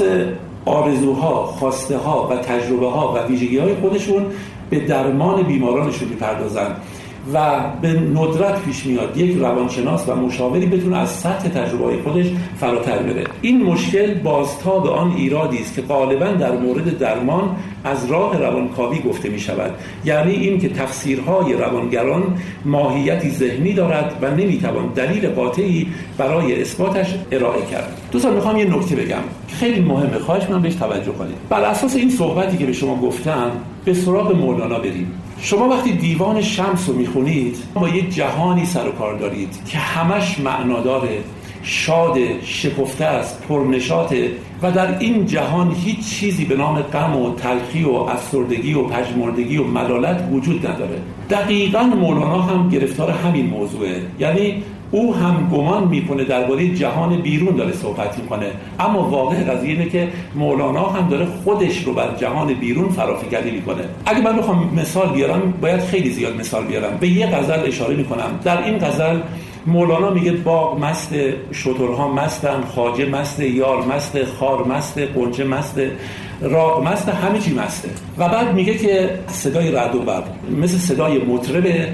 آرزوها، خواسته ها و تجربه ها و ویژگی های خودشون به درمان بیمارانشون میپردازن و به ندرت پیش میاد یک روانشناس و مشاوری بتونه از سطح تجربه خودش فراتر بره. این مشکل بازتاب آن ایرادی است که غالبا در مورد درمان از راه روانکاوی گفته می شود، یعنی این که تفسیرهای روانگران ماهیتی ذهنی دارد و نمی توان دلیل قاطعی برای اثباتش ارائه کرد. دوستان میخوام یه نکته بگم که خیلی مهمه، خواهش می‌کنم بهش توجه کنید. بر اساس این صحبتی که به شما گفتم به سراغ مولانا بریم. شما وقتی دیوان شمس رو میخونید با یک جهانی سر و کار دارید که همش معناداره، شاد، شکفته است، پرنشاطه و در این جهان هیچ چیزی به نام غم و تلخی و افسردگی و پژمردگی و ملالت وجود نداره. دقیقاً مولانا هم گرفتار همین موضوعه، یعنی او هم گمان میکنه درباره جهان بیرون داره صحبت میکنه، اما واقع قضیه اینه که مولانا هم داره خودش رو بر جهان بیرون فرافکنی میکنه. اگه من بخوام مثال بیارم باید خیلی زیاد مثال بیارم. به یه غزل اشاره میکنم. در این غزل مولانا میگه باغ مست، شترها مستن، خواجه مست، یار مست، خار مست، غنچه مست، راغ مست، همه چی مسته. و بعد میگه که صدای رعد و برق مثل صدای مطربه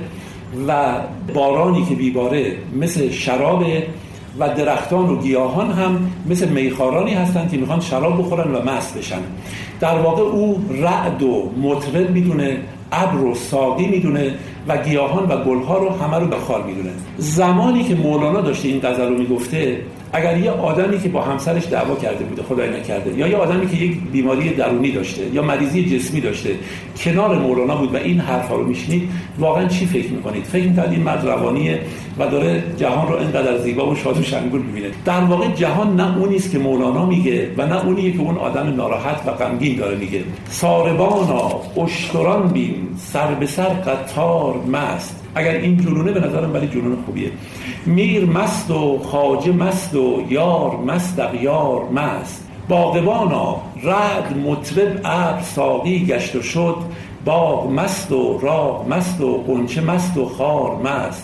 و بارانی که بیباره مثل شرابه و درختان و گیاهان هم مثل میخارانی هستند که میخوان شراب بخورن و مست بشن. در واقع او رعد و مطرب میدونه، ابر و ساقی میدونه و گیاهان و گلها رو همه رو به خار میدونه. زمانی که مولانا داشته این غزل رو میگفته، اگر یه آدمی که با همسرش دعوا کرده بوده، خدای نکرده، یا یه آدمی که یک بیماری درونی داشته یا مریضی جسمی داشته کنار مولانا بود و این حرفا رو میشنید، واقعا چی فکر میکنید؟ فکر میکنید این مرد روانیه و داره جهان رو اینقدر زیبا و شاد و شنگول میبینه. در واقع جهان نه اونی است که مولانا میگه و نه اونیه که اون آدم ناراحت و غمگین داره میگه. ساربانا اشتران بین، سر به سر قطار مست. اگر این جنونه به نظرم ولی جنون خوبیه. میر مست و خواجه مست و یار مست اغیار مست. باغبانا رعد مطرب ابر ساقی گشت و شد، باغ مست و راغ مست و غنچه مست و خار مست.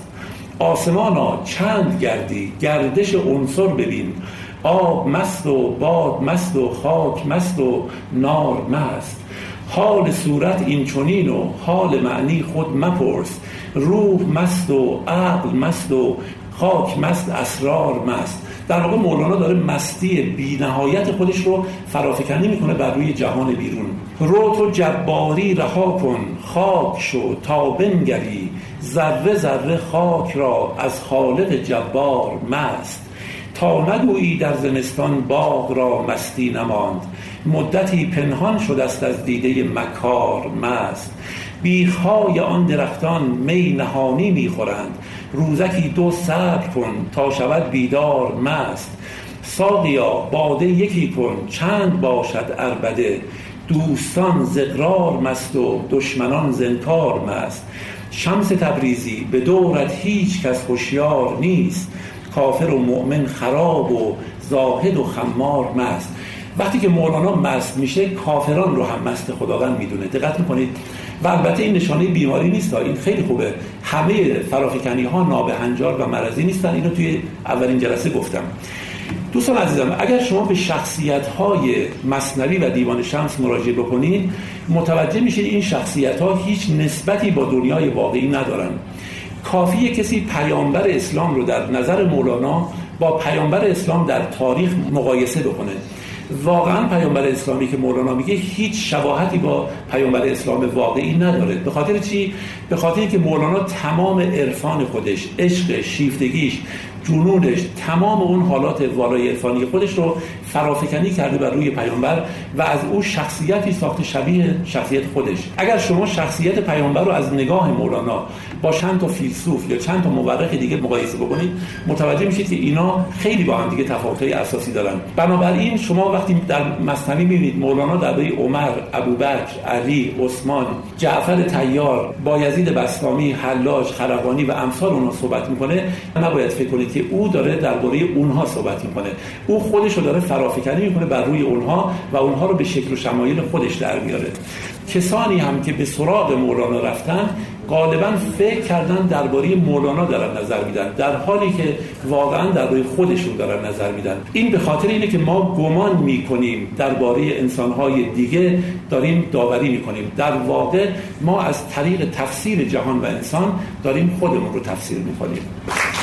آسمانا چند گردی گردش عنصر ببین، آب مست و باد مست و خاک مست و نار مست. حال صورت این چنین و حال معنی خود مپرس، روح مست و عقل مست و خاک مست اسرار مست. در واقع مولانا داره مستی بی‌نهایت خودش رو فرافکنی میکنه بر روی جهان بیرون. رو تو جباری رها کن، خاک شو تا بنگری، ذره ذره خاک را از خالق جبار مست. تا نگویی در زمستان باغ را مستی نماند، مدتی پنهان شده است از دیده مکار مست. بیخهای آن درختان می نهانی میخورند، روزکی دو صبر کن تا شود بیدار مست. ساقیا باده یکی کن چند باشد عربده، دوستان زقرار مست و دشمنان زنکار مست. شمس تبریزی به دورت هیچ کس هوشیار نیست، کافر و مؤمن خراب و زاهد و خمار مست. وقتی که مولانا مست میشه کافران رو هم مست خداوند میدونه. دقت میکنید؟ و البته این نشانه بیماری نیست، این خیلی خوبه. همه فرافکنی ها نابهنجار و مرضی نیستن، اینو توی اولین جلسه گفتم. دوستان عزیزم، اگر شما به شخصیت های مثنوی و دیوان شمس مراجعه بکنید متوجه میشید این شخصیت ها هیچ نسبتی با دنیای واقعی ندارن. کافیه کسی پیامبر اسلام رو در نظر مولانا با پیامبر اسلام در تاریخ مقایسه بکنه. واقعا پیامبر اسلامی که مولانا میگه هیچ شباهتی با پیامبر اسلام واقعی نداره. به خاطر چی؟ به خاطر اینکه مولانا تمام عرفان خودش، عشق، شیفتگیش، جنونش، تمام اون حالات والای عرفانی خودش رو فرافکنی کرده بر روی پیامبر و از او شخصیتی ساخته شبیه شخصیت خودش. اگر شما شخصیت پیامبر رو از نگاه مولانا با چند تا فیلسوف یا چند تا مورخ دیگه مقایسه بکنید متوجه میشید که اینا خیلی با هم دیگه تفاوت‌های اساسی دارن. بنابراین شما وقتی در مثنوی میبینید مولانا درباره عمر، ابوبکر، علی، عثمان، جعفر طیار، بایزید بسطامی، حلاج، خلقانی و امثال اونها صحبت میکنه، نباید فکر کنید که او داره درباره اونها صحبت میکنه. او خودش رو داره فرافکنی میکنه بر روی اونها و اونها رو به شکل و شمایل خودش در میاره. کسانی هم که به سراغ مولانا رفتن غالبا فکر کردن درباره مولانا دارن نظر میدن، در حالی که واقعا درباره خودشون دارن نظر میدن. این به خاطر اینه که ما گمان میکنیم درباره انسانهای دیگه داریم داوری میکنیم، در واقع ما از طریق تفسیر جهان و انسان داریم خودمون رو تفسیر میکنیم.